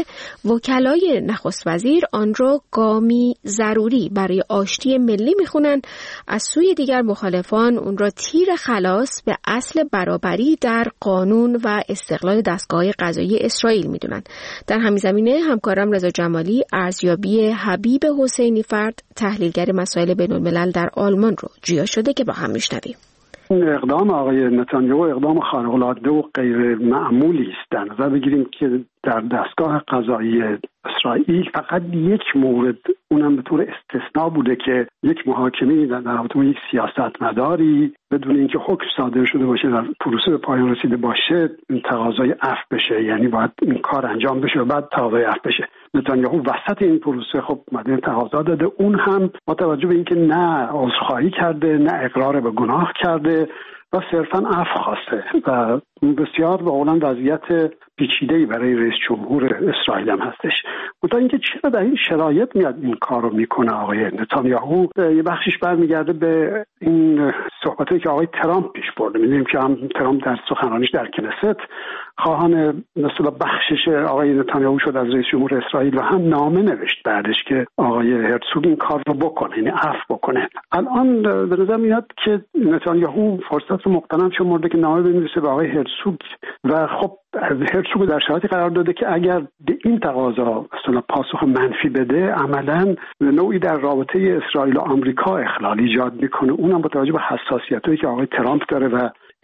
وکلای نخست وزیر آن را گامی ضروری برای آشتی ملی میخونن، از سوی دیگر مخالفان اون را تیر خلاص به اصل برابری در قانون و استقلال دستگاه قضایی اسرائیل میدونن. در همین زمینه همکارم رضا جمالی ارزیابی حبیب حسینی فرد تحلیلگر مسائل بین‌الملل در آلمان رو جیا شده که با هم میشنویم. اقدام آقای نتانیاهو اقدام خارق‌العاده و غیر معمولی است. در نظر بگیریم که در دستگاه قضایی اسرائیل فقط یک مورد، اونم به طور استثنا بوده که یک محاکمه در رابطه با یک سیاستمداری بدون اینکه حکم صادر شده باشه در پروسه به پایان رسیده باشه این تقاضای عفو بشه، یعنی باید این کار انجام بشه و بعد تقاضای عفو بشه. نتانیاهو وسط این پروسه خب اومده تقاضا داده، اون هم با توجه به اینکه نه عذرخواهی کرده نه اقرار به گناه کرده و صرفاً عفو خواسته و بسیار به قولن وضعیت پیچیده‌ای برای رئیس جمهور اسرائیل هم هستش. منتها اینکه چرا در این شرایط میاد این کار رو میکنه آقای نتانیاهو، یه بخشش برمیگرده به این صحبتی که آقای ترامپ پیش برده. می‌دونیم که هم ترامپ در سخنرانیش در کنست خواهان مثلا بخشش آقای نتانیاهو شد از رئیس جمهور اسرائیل و هم نامه نوشت بعدش که آقای هرتزوگ این کار رو بکنه، یعنی عفو بکنه. الان به نظر میاد که نتانیاهو فرصت رو مغتنم شمرده که نامه بنویسه به آقای هرتزوگ و خب هرتزوگ در شرایطی قرار داده که اگر به این تقاضا مثلا پاسخ منفی بده عملاً نوعی در رابطه اسرائیل و آمریکا اخلال ایجاد میکنه، اونم با توجه به حساسیتایی که آقای ترامپ داره و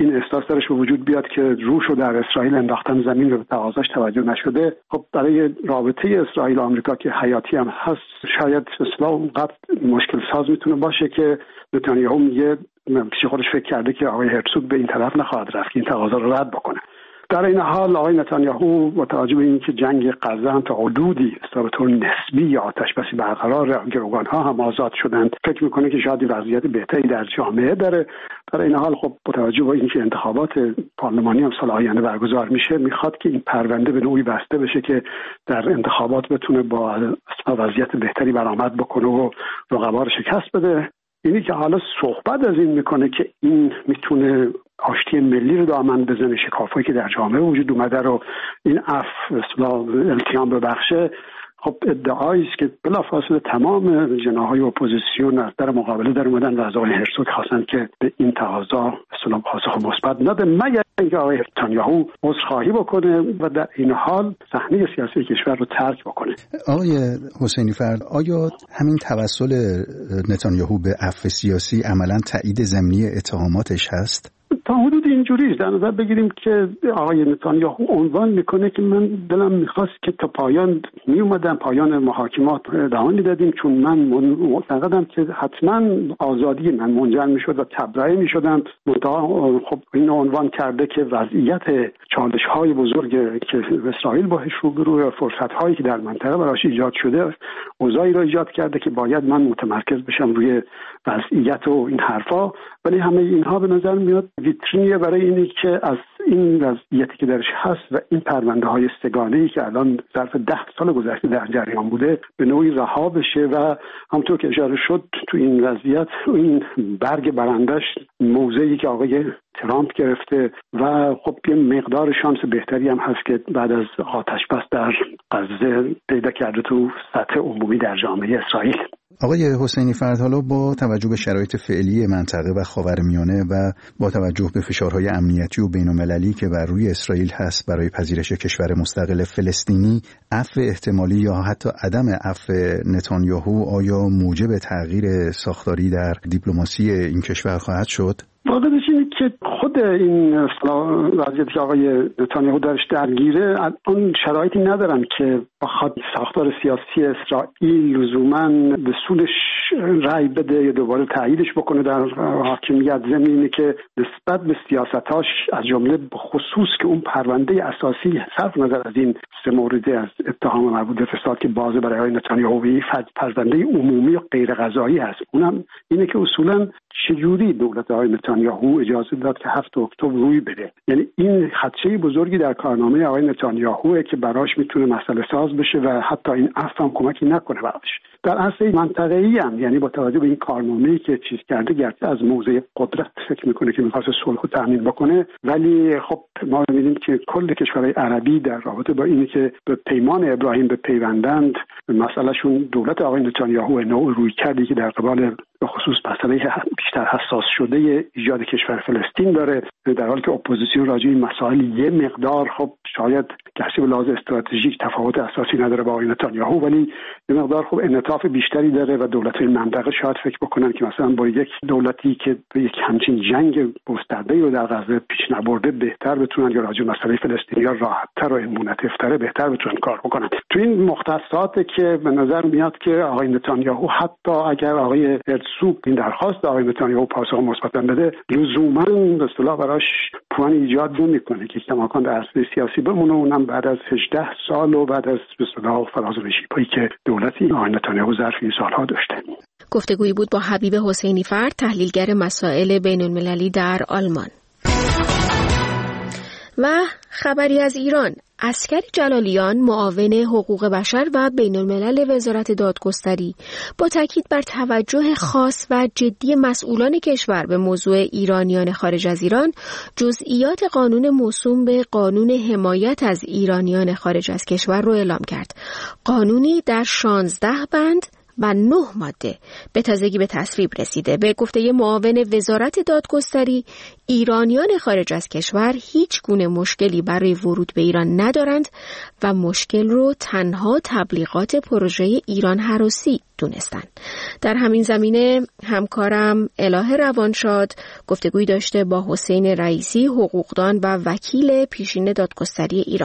این احساس درش به وجود بیاد که روش رو در اسرائیل انداختن زمین رو به تقاضاش توجه نشده. خب برای رابطه اسرائیل و آمریکا که حیاتی هم هست شاید اصلا اونقدر مشکل ساز میتونه باشه که نتانیاهو میگه پیش خودش فکر کرده که آقای هرتزوگ به این طرف نخواهد رفت که این تقاضا رو رد بکنه. در این حال آقای نتانیاهو با توجه به اینکه جنگ غزه هم تا حدودی به طور نسبی یا آتش بسی برقرار، گروگان‌ها هم آزاد شدند، فکر میکنه که شاید وضعیت بهتری در جامعه داره. در این حال خب با توجه به اینکه انتخابات پارلمانی هم سال آینده برگزار میشه، میخواد که این پرونده به نوعی بسته بشه که در انتخابات بتونه با وضعیت بهتری برآمد بکنه و رقبا رو شکست بده. اینی که حالا صحبت از این میکنه که این میتونه آشتی ملی رو دامن بزنه، شکافایی که در جامعه وجود اومده رو این عفو اصلاح التیام ببخشه. خب ادعایی است که بلافاصله تمام جناح‌های اپوزیسیون از در مقابله در اومدن و از آقای هرتزوگ خواستن که به این تقاضا اصلا پاسخ مثبت نده مگر اینکه آقای نتانیاهو عذرخواهی بکنه و در این حال صحنه سیاسی کشور رو ترک بکنه. آقای حسینی فرد، آیا همین توسل نتانیاهو به عفو سیاسی عملاً تایید ضمنی اتهاماتش هست؟ تا حدود اینجوریه. در نظر بگیریم که آقای نتانیاهو عنوان میکنه که من دلم میخواست که تا پایان میومدم، پایان محاکمات ادامه میدادیم، چون من معتقدم که حتما آزادی من منجر میشد و تبرئه میشدم. منتها خب این عنوان کرده که وضعیت چالش های بزرگ که اسرائیل باهاش روبروه، فرصت هایی که در منطقه براش ایجاد شده، اوضاعی رو ایجاد کرده که باید من متمرکز بشم روی وضعیت و این حرفا. ولی همه اینها به نظر میاد ویترینیه برای اینی که از این وضعیتی که درش هست و این پرونده های سگانه‌ای که الان ظرف ده سال گذشته در جریان بوده به نوعی رها بشه و همونطور که اشاره شد تو این وضعیت این برگ برندش موضعی که آقای ترامپ گرفته و خب یه مقدار شانس بهتری هم هست که بعد از آتش بس در غزه پیدا کرده تو سطح عمومی در جامعه اسرائیل. آقای حسینی فرد، حالا با توجه به شرایط فعلی منطقه و خاورمیانه و با توجه به فشارهای امنیتی و بین‌المللی که بر روی اسرائیل هست برای پذیرش کشور مستقل فلسطینی، عفو احتمالی یا حتی عدم عفو نتانیاهو آیا موجب تغییر ساختاری در دیپلماسی این کشور خواهد شد؟ واقعیتش اینه که خود این وضعیتی که آقای نتانیاهو درش درگیره الان شرایطی ندارن که بخواد ساختار سیاسی اسرائیل لزوما به سودش رأی بده یا دوباره تاییدش بکنه در حاکمیت. زمینی که نسبت به سیاستاش از جمله به خصوص که اون پرونده اساسی صرف نظر از این سه مورد از اتهام مربوط به فساد که بازه برای آقای نتانیاهو پرونده عمومی و غیر قضایی هست، اونم اینه که اصولا چجوری دولت آقای نتانیاهو اجازه داد که هفت اکتبر روی بده. یعنی این خدشه بزرگی در کارنامه آقای نتانیاهوه که براش میتونه مسئله ساز بشه و حتی این عفو هم کمکی نکنه براش. در اصل منطقه‌ای هم یعنی با توجه به این کارنامه‌ای که چیز کرده، گرچه از موضع قدرت فکر میکنه که می‌خواد صلح و تامین بکنه، ولی خب ما می‌بینیم که کل کشورهای عربی در رابطه با اینی که به پیمان ابراهیم به پیوندند، مسئلهشون دولت آقای نتانیاهو نوع رویکردی که در قبال به خصوص مسئله بیشتر حساس شده ایجاد کشور فلسطین داره، در حالی که اپوزیسیون راجع به این مسائل یه مقدار خب شاید گرچه به لحاظ استراتژیک تفاوت اساسی نداره با آقای نتانیاهو، ولی یه مقدار خب انعطاف بیشتری داره و دولت‌های منطقه شاید فکر بکنن که مثلا با یک دولتی که به یک همچین جنگ گسترده‌ای رو در غزه پیش نبرده بهتر بتونن یا راجع به مسئله فلسطینی‌ها راحت‌تر و منعطف‌تر بهتر بتونن کار بکنن. تو این مختصات که به نظر میاد که آقای نتانیاهو حتی اگر آقای هرتزوگ این درخواست آقای نتانیاهو پاسخ مثبت بده، لزوما به اصطلاح براش پوان ایجاد نمی‌کنه که کماکان در عرصه سیاسی بمونه، اونم بعد از هجده سال و بعد از به اصطلاح فراز و نشیبی که دولتی آقای نتانیاهو ظرف این سالها داشته. گفتگویی بود با حبیب حسینی فرد، تحلیلگر مسائل بین‌المللی در آلمان. و خبری از ایران: عسکری جلالیان معاون حقوق بشر و بین‌الملل وزارت دادگستری با تاکید بر توجه خاص و جدی مسئولان کشور به موضوع ایرانیان خارج از ایران، جزئیات قانون موسوم به قانون حمایت از ایرانیان خارج از کشور رو اعلام کرد. قانونی در شانزده بند و نه ماده به تازگی به تصویب رسیده. به گفته معاون وزارت دادگستری، ایرانیان خارج از کشور هیچ گونه مشکلی برای ورود به ایران ندارند و مشکل رو تنها تبلیغات پروژه ایران هراسی دونستن. در همین زمینه همکارم الهه روانشاد گفتگوی داشته با حسین رئیسی، حقوقدان و وکیل پیشین دادگستری ایران.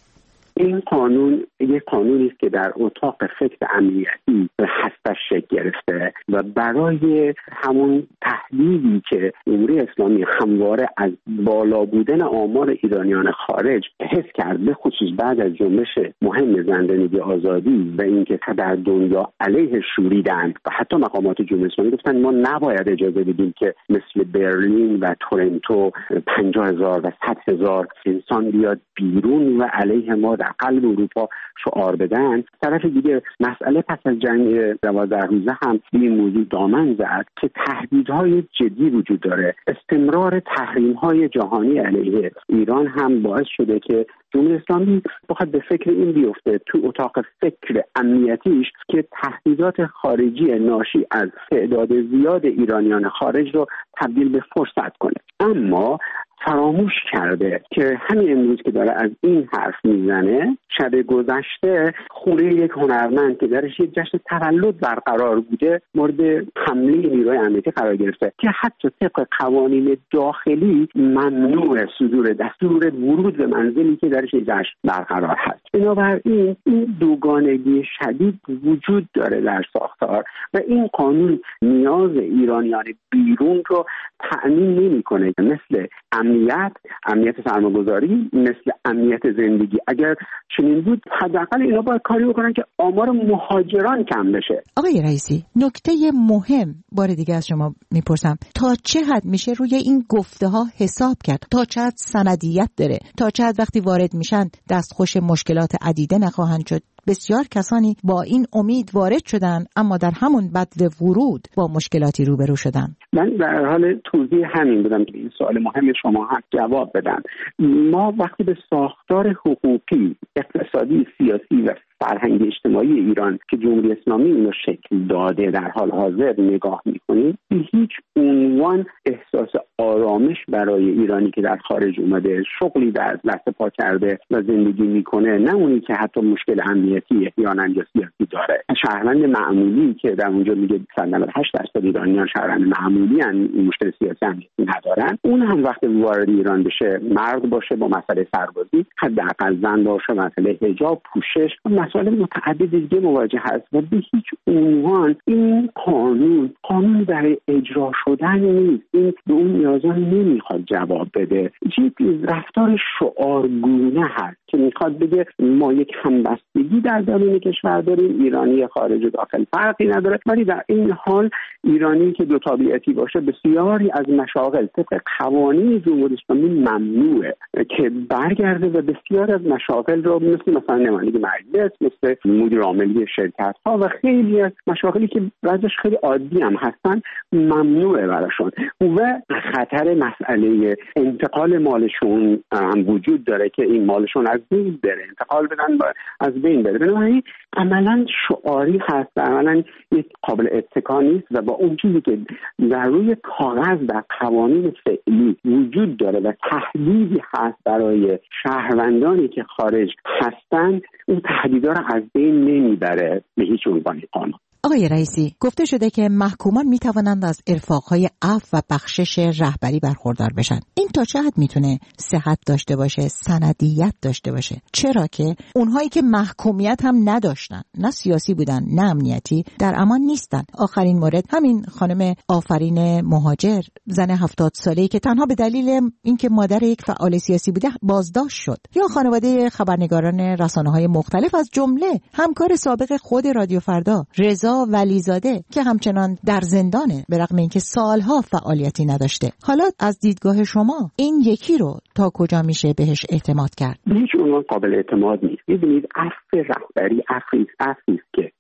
این قانون یک قانونی است که در اتاق فکر امنیتی هستش شکل گرفته و برای همون تهدیدی که جمهوری اسلامی همواره از بالا بودن آمار ایرانیان خارج حس کرد، به خصوص بعد از جنبش مهم زندانیگی آزادی و اینکه در دنیا علیه شوریدن و حتی مقامات جمهوری اسلامی گفتن ما نباید اجازه بدیم که مثل برلین و تورنتو پنجاه هزار و صد هزار انسان بیاد بیرون و علیه ما در قلب اروپا شعار بدن. طرف دیگه مسئله پس از جنگ دوازده روزه هم به این موضوع دامن زد که تهدیدهای جدی وجود داره. استمرار تحریم‌های جهانی علیه ایران هم باعث شده که جمهوری اسلامی بخواد به فکر این بیفته تو اتاق فکر امنیتیش که تهدیدات خارجی ناشی از تعداد زیاد ایرانیان خارج رو تبدیل به فرصت کنه. اما فراموش کرده که همین امروز که داره از این حرف میزنه، شب گذشته خونه یک هنرمند که درش یک جشن تولد برقرار بوده مورد حمله نیروی امنیتی قرار گرفته که حتی طبق قوانین داخلی ممنوع صدور دستور ورود به منزلی که درش یک جشن برقرار هست. بنابراین این دوگانگی شدید وجود داره در ساختار و این قانون نیاز ایرانیان بیرون رو تأمین نمی‌کنه، مثل امنیت، امنیت سرمایه‌گذاری، مثل امنیت زندگی. اگر چنین بود حداقل اینا باید کاری بکنن که آمار مهاجران کم بشه. آقای رئیسی، نکته مهم بار دیگه از شما میپرسم، تا چه حد میشه روی این گفته ها حساب کرد؟ تا چه حد سندیت داره؟ تا چه حد وقتی وارد میشن دستخوش مشکلات عدیده نخواهند شد؟ بسیار کسانی با این امید وارد شدن اما در همون بدو ورود با مشکلاتی روبرو شدن. من در حال توضیح همین بودم که این سوال مهم شما هم جواب بدم. ما وقتی به ساختار حقوقی، اقتصادی، سیاسی و فرهنگ اجتماعی ایران که جمهوری اسلامی اینو شکل داده در حال حاضر نگاه میکنیم، به هیچ عنوان احساس آرامش برای ایرانی که در خارج اومده، شغلی در دست پا کرده و زندگی میکنه، نه اونی که حتی مشکل امنیتی احیانا یا سیاسی داره. شهروند معمولی که در اونجا میگه صد و نود و هشت درصد ایرانیان شهروند معمولی ان، مشکل سیاسی امنیتی ندارن، اون هم وقتی وارد ایران بشه مرد باشه با مسئله سربازی، حداقل زن باشه مسئله حجاب، پوشش، مسائل متعدد دیگه مواجه هست و به هیچ عنوان این قانون قانون برای اجرا شدن نیست. این به اون نیازا نمیخواد جواب بده. یک رفتار شعارگونه هست که میخواد بگه ما یک همبستگی در درون کشور داریم، ایرانی خارج و داخل فرقی نداره، ولی در این حال ایرانی که دو طبیعتی باشه بسیاری از مشاغل طبق قوانین جمهوری اسلامی ممنوعه که برگرده و بسیار از مشاغل رو مثل مثلا نمایندگی مجلس، مثل مدیر عاملی شرکت ها و خیلی از مشاغلی که وضعش خیلی عادی هم هستن ممنوعه براشون و خطر مسئله انتقال مالشون هم وجود داره که این مالشون از بین بره، انتقال بدن از بین بره. بنابراین عملا شعاری هست و عملا یک قابل اتکا نیست و با اون چیزی که در روی کاغذ در قوانین فعلی وجود داره و تهدیدی هست برای شهروندانی که خارج هستن، اون تهدیدها رو از بین نمیبره به هیچ عنوان قانون. آقای رئیسی، گفته شده که محکومان می توانند از ارفاقهای عفو و بخشش رهبری برخوردار بشن. این تا چه حد میتونه صحت داشته باشه، سندیت داشته باشه؟ چرا که اونهایی که محکومیت هم نداشتن، نه سیاسی بودن نه امنیتی، در امان نیستن. آخرین مورد همین خانم آفرین مهاجر، زن هفتاد ساله‌ای که تنها به دلیل اینکه مادر یک فعال سیاسی بوده بازداشت شد، یا خانواده خبرنگاران رسانه‌های مختلف از جمله همکار سابق خود رادیو فردا رضا ولیزاده که همچنان در زندانه به رغم اینکه سالها فعالیتی نداشته. حالا از دیدگاه شما این یکی رو تا کجا میشه بهش اعتماد کرد؟ به هیچ عنوان قابل اعتماد نیست. ببینید عفو رهبری عفوی است که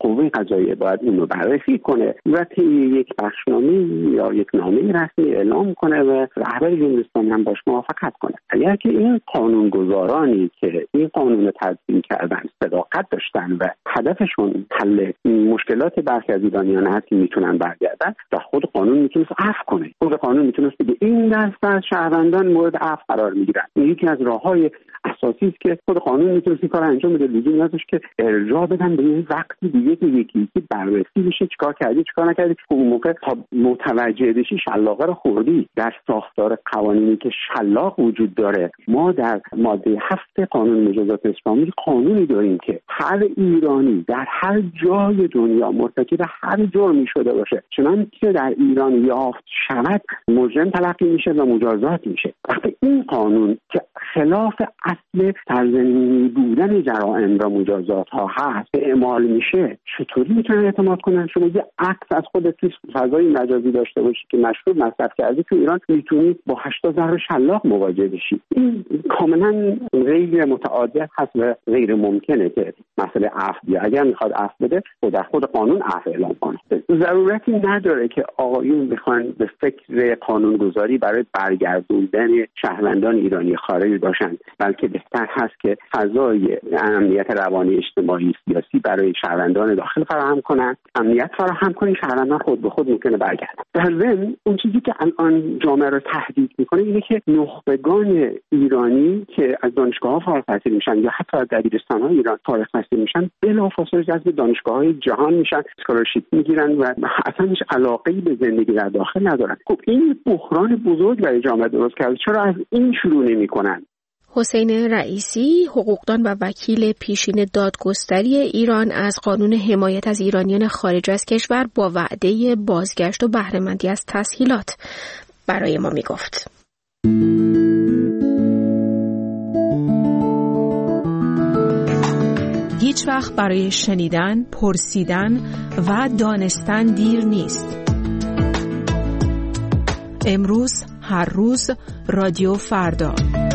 قوه قضاییه باید اون رو بررسی کنه و طی یک بخشنامه یا یک نامه رسمی اعلام کنه و رهبر جمهوری اسلامی هم باش موافقت کنه. اگر که این قانونگذارانی که این قانون رو تدوین کردن صداقت داشتن و هدفشون حل مشکلات برخی از ایرانیان هست که میتونن برگردن و خود قانون میتونست عفو کنه، خود قانون میتونست بگه این دسته از شهروندان مورد عفو قرار میگیرن. یکی از راههای اساسی است که خود قانون میتونست این کار انجام بده، لزومی نداشت که ارجاع بدن به این وقتی دیگه که یکی یکی بررسی بشه چیکار کردی چیکار نکردی. اون موقع تا متوجه بشی شلاقه رو خوردی. در ساختار قوانینی که شلاق وجود داره، ما در ماده هفت قانون مجازات اسلامی قانونی داریم که هر ایرانی در هر جای دنیا مرتکب هر جرمی شده باشه چنانچه در ایران یافت شود مجرم تلقی میشه و مجازات میشه. وقتی این قانون که خلاف اصل سرزمینی بودن جرائم و مجازات ها هست اعمال میشه، چطوری میتونن اعتماد کنن؟ شما یه عکس از خودت توی فضای مجازی داشته باشی که مشروب مصرف کردی تو ایران، میتونی با هشتاد ضرب شلاق مواجه بشی. این کاملا غیر متعادل هست و غیر ممکنه که مسئله عفو بیا. اگر میخواد عفو بده خود در خود قانون عفو اعلام کنه. ضرورتی نداره که آقایون بخوان به فکر قانونگذاری برای برگردوندن شهروندان ایرانی خارج باشن، بلکه بهتر هست که فضای امنیت روانی اجتماعی سیاسی برای شهروندان داخل فراهم کنن، امنیت فراهم کنن، شهروندان خود به خود ممکنه برگردن. در ضمن اون چیزی که الان جامعه رو تهدید میکنه اینه که نخبگان ایرانی که از دانشگاه‌ها فارغ التحصیل میشن یا حتی از دبیرستان‌های ایران فارغ التحصیل میشن بلافاصله جذب دانشگاه‌های جهان میشن، اسکولارشیپ میگیرن و اصلا هیچ علاقه‌ای به زندگی در داخل ندارن. خب این بحران بزرگ برای جامعه درست کرده. چرا از این شروع نمی‌کنن؟ حسین رئیسی، حقوقدان و وکیل پیشین دادگستری ایران، از قانون حمایت از ایرانیان خارج از کشور با وعده بازگشت و بهره‌مندی از تسهیلات برای ما میگفت. هیچ وقت برای شنیدن، پرسیدن و دانستن دیر نیست. امروز، هر روز، رادیو فردا.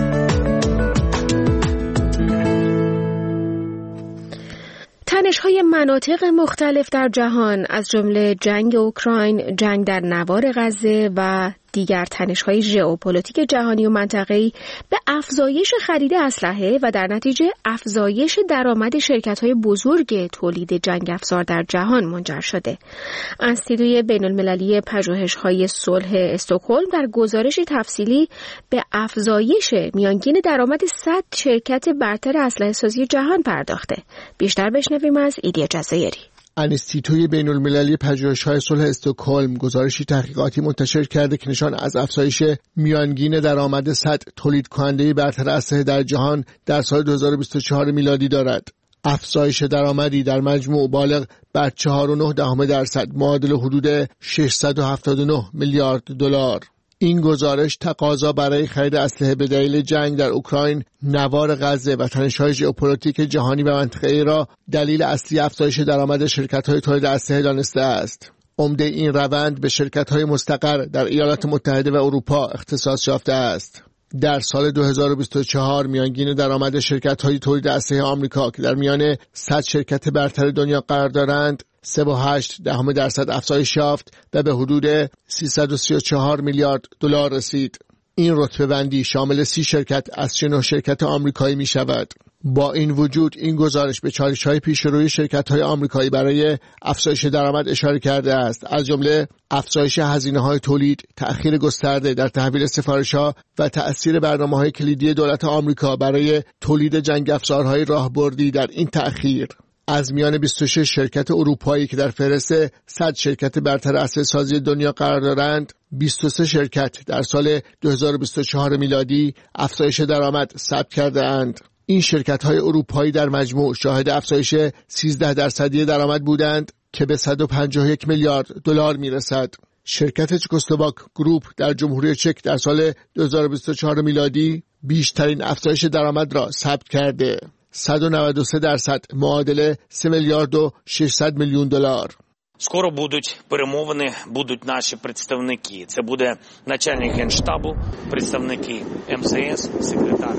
تنش‌های مناطق مختلف در جهان از جمله جنگ اوکراین، جنگ در نوار غزه و دیگر تنش‌های ژئوپلیتیک جهانی و منطقه‌ای به افزایش خرید اسلحه و در نتیجه افزایش درآمد شرکت‌های بزرگ تولید جنگ افزار در جهان منجر شده. انستیتوی بین‌المللی پژوهش‌های صلح استکهلم در گزارشی تفصیلی به افزایش میانگین درآمد صد شرکت برتر اسلحه‌سازی جهان پرداخته. بیشتر بشنویم از ایدی جزایری. انستیتوی بین‌المللی پژوهش‌های صلح استکهلم گزارشی تحقیقاتی منتشر کرده که نشان از افزایش میانگین درآمد صد تولید کننده برتر اسلحه در جهان در سال دو هزار و بیست و چهار میلادی دارد. افزایش درآمدی در مجموع بالغ بر چهار و نه دهم درصد معادل حدود ششصد و هفتاد و نه میلیارد دلار. این گزارش تقاضا برای خرید اسلحه به دلیل جنگ در اوکراین، نوار غزه و تنش‌های ژئوپلیتیک جهانی و منطقه‌ای را دلیل اصلی افزایش درآمد شرکت‌های تولید اسلحه دانسته است. عمده این روند به شرکت‌های مستقر در ایالات متحده و اروپا اختصاص یافته است. در سال دو هزار و بیست و چهار میانگین درآمد شرکت‌های تولید اسلحه آمریکا که در میان صد شرکت برتر دنیا قرار دارند سه و هشت دهم درصد افزایش یافت و به حدود سیصد و سی و چهار میلیارد دلار رسید. این رتبه بندی شامل سی شرکت از سی و نه شرکت آمریکایی می شود. با این وجود این گزارش به چالش‌های پیشروی شرکت‌های آمریکایی برای افزایش درآمد اشاره کرده است، از جمله افزایش هزینه‌های تولید، تأخیر گسترده در تحویل سفارش‌ها و تأثیر برنامه‌های کلیدی دولت آمریکا برای تولید جنگ افزارهای راهبردی در این تأخیر. از میان بیست و شش شرکت اروپایی که در فهرست صد شرکت برتر اسلحه‌سازی دنیا قرار دارند، بیست و سه شرکت در سال دو هزار و بیست و چهار میلادی افزایش درآمد ثبت کرده اند. این شرکت‌های اروپایی در مجموع شاهد افزایش سیزده درصدی درآمد بودند که به صد و پنجاه و یک میلیارد دلار میرسد. شرکت چکسلواک گروپ در جمهوری چک در سال دو هزار و بیست و چهار میلادی بیشترین افزایش درآمد را ثبت کرده. صد و نود و سه درصد معادل سه میلیارد و ششصد میلیون دلار. Скоро будуть перемовини, будуть наші представники. Це буде начальник Генштабу, представники ем ес ес, секретар.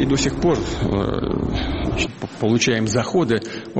и до сих пор получаем заходы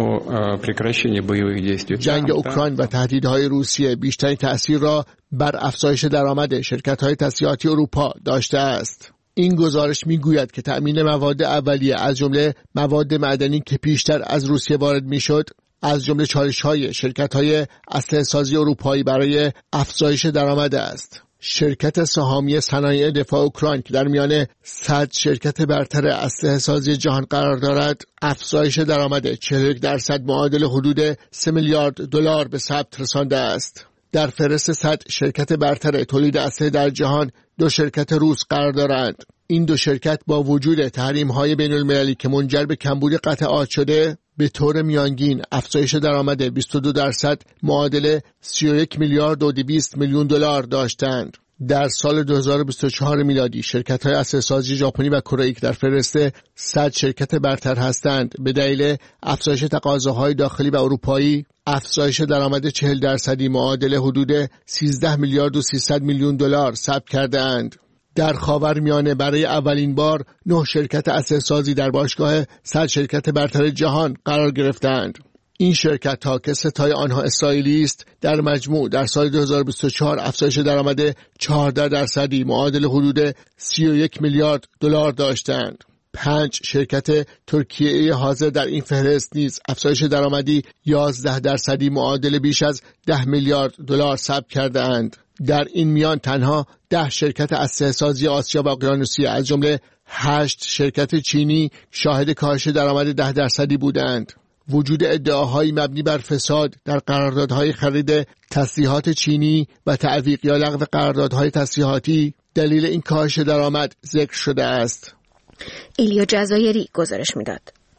о прекращении боевых действий. جنگ اوکراین و تهدیدهای روسیه بیشترین تأثیر را بر افزایش درآمد شرکت‌های تسلیحاتی اروپا داشته است. این گزارش میگوید که تأمین مواد اولیه از جمله مواد معدنی که پیشتر از روسیه وارد میشد، از جمله چالش‌های شرکت‌های اسلحه‌سازی اروپایی برای افزایش درآمد است. شرکت سهامی صنایع دفاع اوکراین که در میان صد شرکت برتر اسلحه‌سازی جهان قرار دارد، افزایش درآمد چهل و یک درصد معادل حدود سه میلیارد دلار به ثبت رسانده است. در فهرست صد شرکت برتر تولید اسلحه در جهان دو شرکت روس قرار دارند. این دو شرکت با وجود تحریم‌های بین‌المللی که منجر به کمبود قطعات شده، به طور میانگین افزایش درآمد بیست و دو درصد معادل سی و یک میلیارد و دویست میلیون دلار داشتند. در سال دو هزار و بیست و چهار میلادی شرکت‌های اسلحه‌سازی ژاپنی و کره‌ای که در فهرست صد شرکت برتر هستند، به دلیل افزایش تقاضاهای داخلی و اروپایی، افزایش درآمد چهل درصدی معادل حدود سیزده میلیارد و سیصد میلیون دلار ثبت کرده‌اند. در خاورمیانه برای اولین بار نه شرکت اسلحه‌سازی در باشگاه صد شرکت برتر جهان قرار گرفتند. این شرکت‌ها که ستای آنها اسرائیلی است، در مجموع در سال دو هزار و بیست و چهار افزایش درآمد چهارده درصدی معادل حدود سی و یک میلیارد دلار داشتند. پنج شرکت ترکیه‌ای حاضر در این فهرست نیز افزایش درآمدی یازده درصدی معادل بیش از ده میلیارد دلار ثبت کرده‌اند. در این میان تنها ده شرکت اسلحه‌سازی آسیا و اقیانوسیه از جمله هشت شرکت چینی شاهد کاهش درآمد ده درصدی بودند. وجود ادعاهایی مبنی بر فساد در قراردادهای خرید تسلیحات چینی و تعویق یا لغو قراردادهای تسلیحاتی دلیل این کاهش درآمد ذکر شده است. ایلیا جزایری گزارش میداد.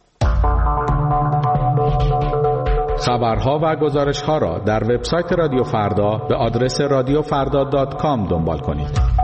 خبرها و گزارش‌ها را در وبسایت رادیو فردا به آدرس رادیو فردا دات کام دنبال کنید.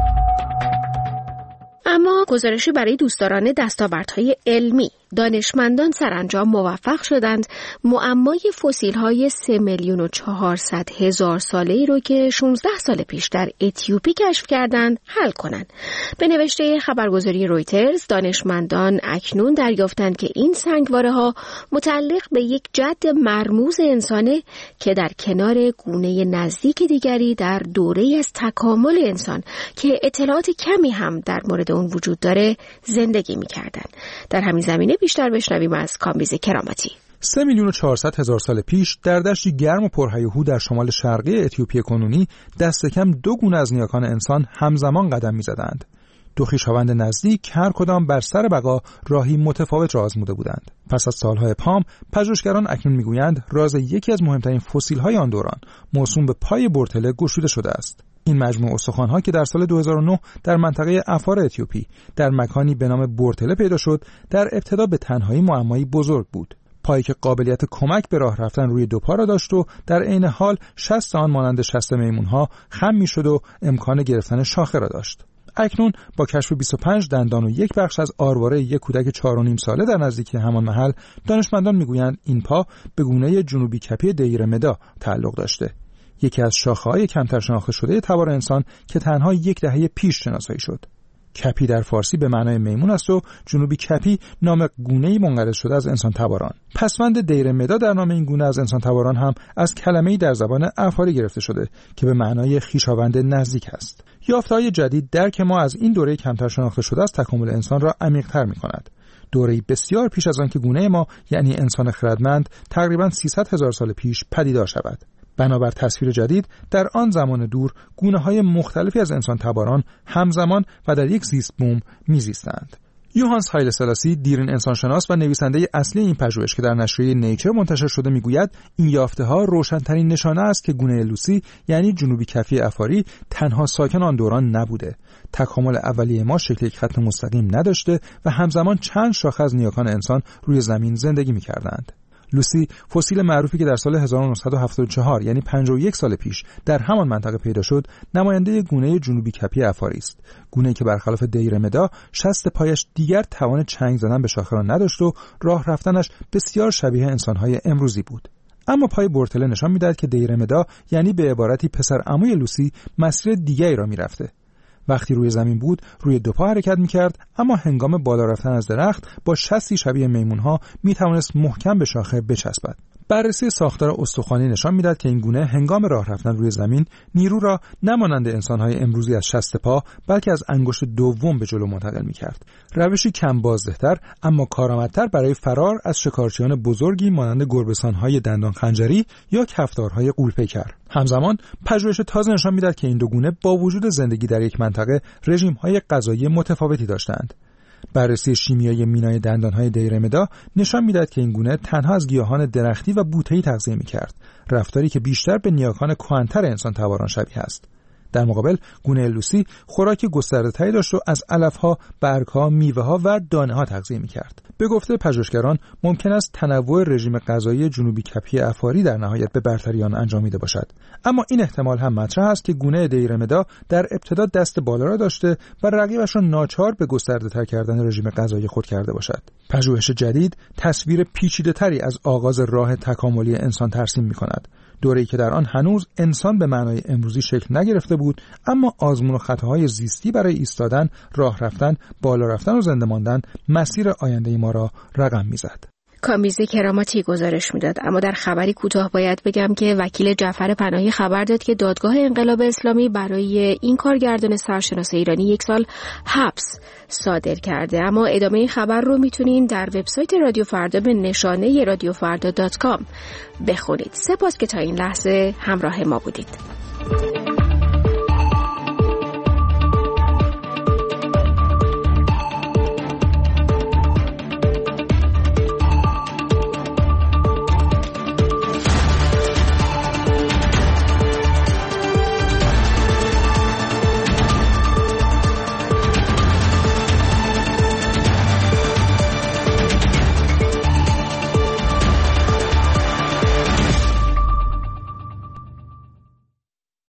اما گزارشی برای دوستداران دستاوردهای علمی، دانشمندان سرانجام موفق شدند معمای فسیل‌های سه میلیون و چهارصد هزار ساله‌ای رو که شانزده سال پیش در اتیوپی کشف کردند حل کنند. به نوشته خبرگزاری رویترز، دانشمندان اکنون دریافتند که این سنگواره‌ها متعلق به یک جد مرموز انسانه که در کنار گونه نزدیک دیگری در دوره‌ای از تکامل انسان که اطلاعات کمی هم در مورد اون وجود داره زندگی می‌کردند. در همین زمینه بیشتر بشنویم از کامبیز کراماتی. سه میلیون و چهارصد هزار سال پیش در دشتی گرم و پرهیاهو در شمال شرقی اتیوپی کنونی دست کم دو گونه از نیاکان انسان همزمان قدم می‌زدند. دو خویشاوند نزدیک هر کدام بر سر بقا راهی متفاوت را آزموده بودند. پس از سالهای پام، پژوهشگران اکنون می‌گویند راز یکی از مهمترین فسیل‌های آن دوران موسوم به پای بورتله گشوده شده است. این مجموعه استخوان‌ها که در سال دو هزار و نه در منطقه افار اتیوپی در مکانی به نام بورتله پیدا شد، در ابتدا به تنهایی معمایی بزرگ بود. پایی که قابلیت کمک به راه رفتن روی دو پا را داشت و در عین حال شست آن مانند شست میمون‌ها خم می‌شد و امکان گرفتن شاخه را داشت. اکنون با کشف بیست و پنج دندان و یک بخش از آرواره یک کودک چهار و نیم ساله در نزدیکی همان محل، دانشمندان می‌گویند این پا به گونه جنوبی کپی دیرمدا تعلق داشته، یکی از شاخه‌های کمتر شناخته شده تبار انسان که تنها یک دهه پیش شناسایی شد. کپی در فارسی به معنای میمون است و جنوبی کپی نام گونه‌ای منقرض شده از انسان تباران. پسوند دیرمدا در نام این گونه از انسان تباران هم از کلمه‌ای در زبان افاری گرفته شده که به معنای خویشاوند نزدیک است. یافته‌های جدید درک ما از این دوره کمتر شناخته شده از تکامل انسان را عمیق‌تر می‌کند. دوره‌ای بسیار پیش از آن که گونه ما یعنی انسان خردمند تقریباً سیصد هزار سال پیش پدیدار شود. بنابر تصویر جدید در آن زمان دور گونه‌های مختلفی از انسان تباران همزمان و در یک زیست بوم میزیستند. یوهانس هایله سلاسی، دیرین انسانشناس و نویسنده اصلی این پژوهش که در نشریه نیچر منتشر شده، میگوید این یافته‌ها روشن‌ترین نشانه است که گونه لوسی یعنی جنوبی کفی افاری تنها ساکن آن دوران نبوده. تکامل اولیه ما شکل یک خط مستقیم نداشته و همزمان چند شاخه از نیاکان انسان روی زمین زندگی می‌کردند. لوسی، فسیل معروفی که در سال هزار و نهصد و هفتاد و چهار یعنی پنجاه و یک سال پیش در همان منطقه پیدا شد، نماینده گونه جنوبی کپی افاری است. گونه‌ای که برخلاف دیرمدا شست پایش دیگر توان چنگ زدن به شاخه را نداشت و راه رفتنش بسیار شبیه انسان‌های امروزی بود. اما پای بورتله نشان می‌دهد که دیرمدا یعنی به عبارتی پسر عموی لوسی مسیر دیگری را می‌رفته. وقتی روی زمین بود روی دو پا حرکت می‌کرد، اما هنگام بالا رفتن از درخت با شستی شبیه میمون‌ها می‌توانست محکم به شاخه بچسبد. بررسی ساختار استخوانی نشان میداد که این گونه هنگام راه رفتن روی زمین نیرو را نه مانند انسان‌های امروزی از شست پا بلکه از انگشت دوم به جلو منتقل می‌کرد. روشی کم بازده‌تر اما کارآمدتر برای فرار از شکارچیان بزرگی مانند گربه‌سان‌های دندان خنجری یا کفتارهای غول‌پیکر. همزمان پژوهش تازه نشان میداد که این دو گونه با وجود زندگی در یک منطقه رژیم‌های غذایی متفاوتی داشتند. بررسی شیمیایی مینای دندانهای دیرمدا نشان میداد که این گونه تنها از گیاهان درختی و بوته‌ای تغذیه می‌کرد، رفتاری که بیشتر به نیاکان کهن‌تر انسان تواران شبیه است. در مقابل گونه لوسی خوراک گسترده‌تری داشت و از علف‌ها، برگ‌ها، میوه‌ها و دانه‌ها تغذیه می‌کرد. به گفته پژوهشگران ممکن است تنوع رژیم غذایی جنوبی کپی افاری در نهایت به برتری آن انجامیده باشد، اما این احتمال هم مطرح است که گونه دیرمدا در ابتدا دست بالا را داشته و رقیبش را ناچار به گسترده‌تر کردن رژیم غذایی خود کرده باشد. پژوهش جدید تصویر پیچیده‌تری از آغاز راه تکاملی انسان ترسیم می‌کند، دوره‌ای که در آن هنوز انسان به معنای امروزی شکل نگرفته بود، اما آزمون و خطاهای زیستی برای ایستادن، راه رفتن، بالا رفتن و زنده ماندن مسیر آینده ما را رقم می‌زد. کامیزه کراماتی گزارش میداد. اما در خبری کوتاه باید بگم که وکیل جعفر پناهی خبر داد که دادگاه انقلاب اسلامی برای این کارگردان سرشناس ایرانی یک سال حبس صادر کرده. اما ادامه این خبر رو میتونین در وبسایت رادیو فردا به نشانه رادیو فردا دات کام بخونید. سپاس که تا این لحظه همراه ما بودید.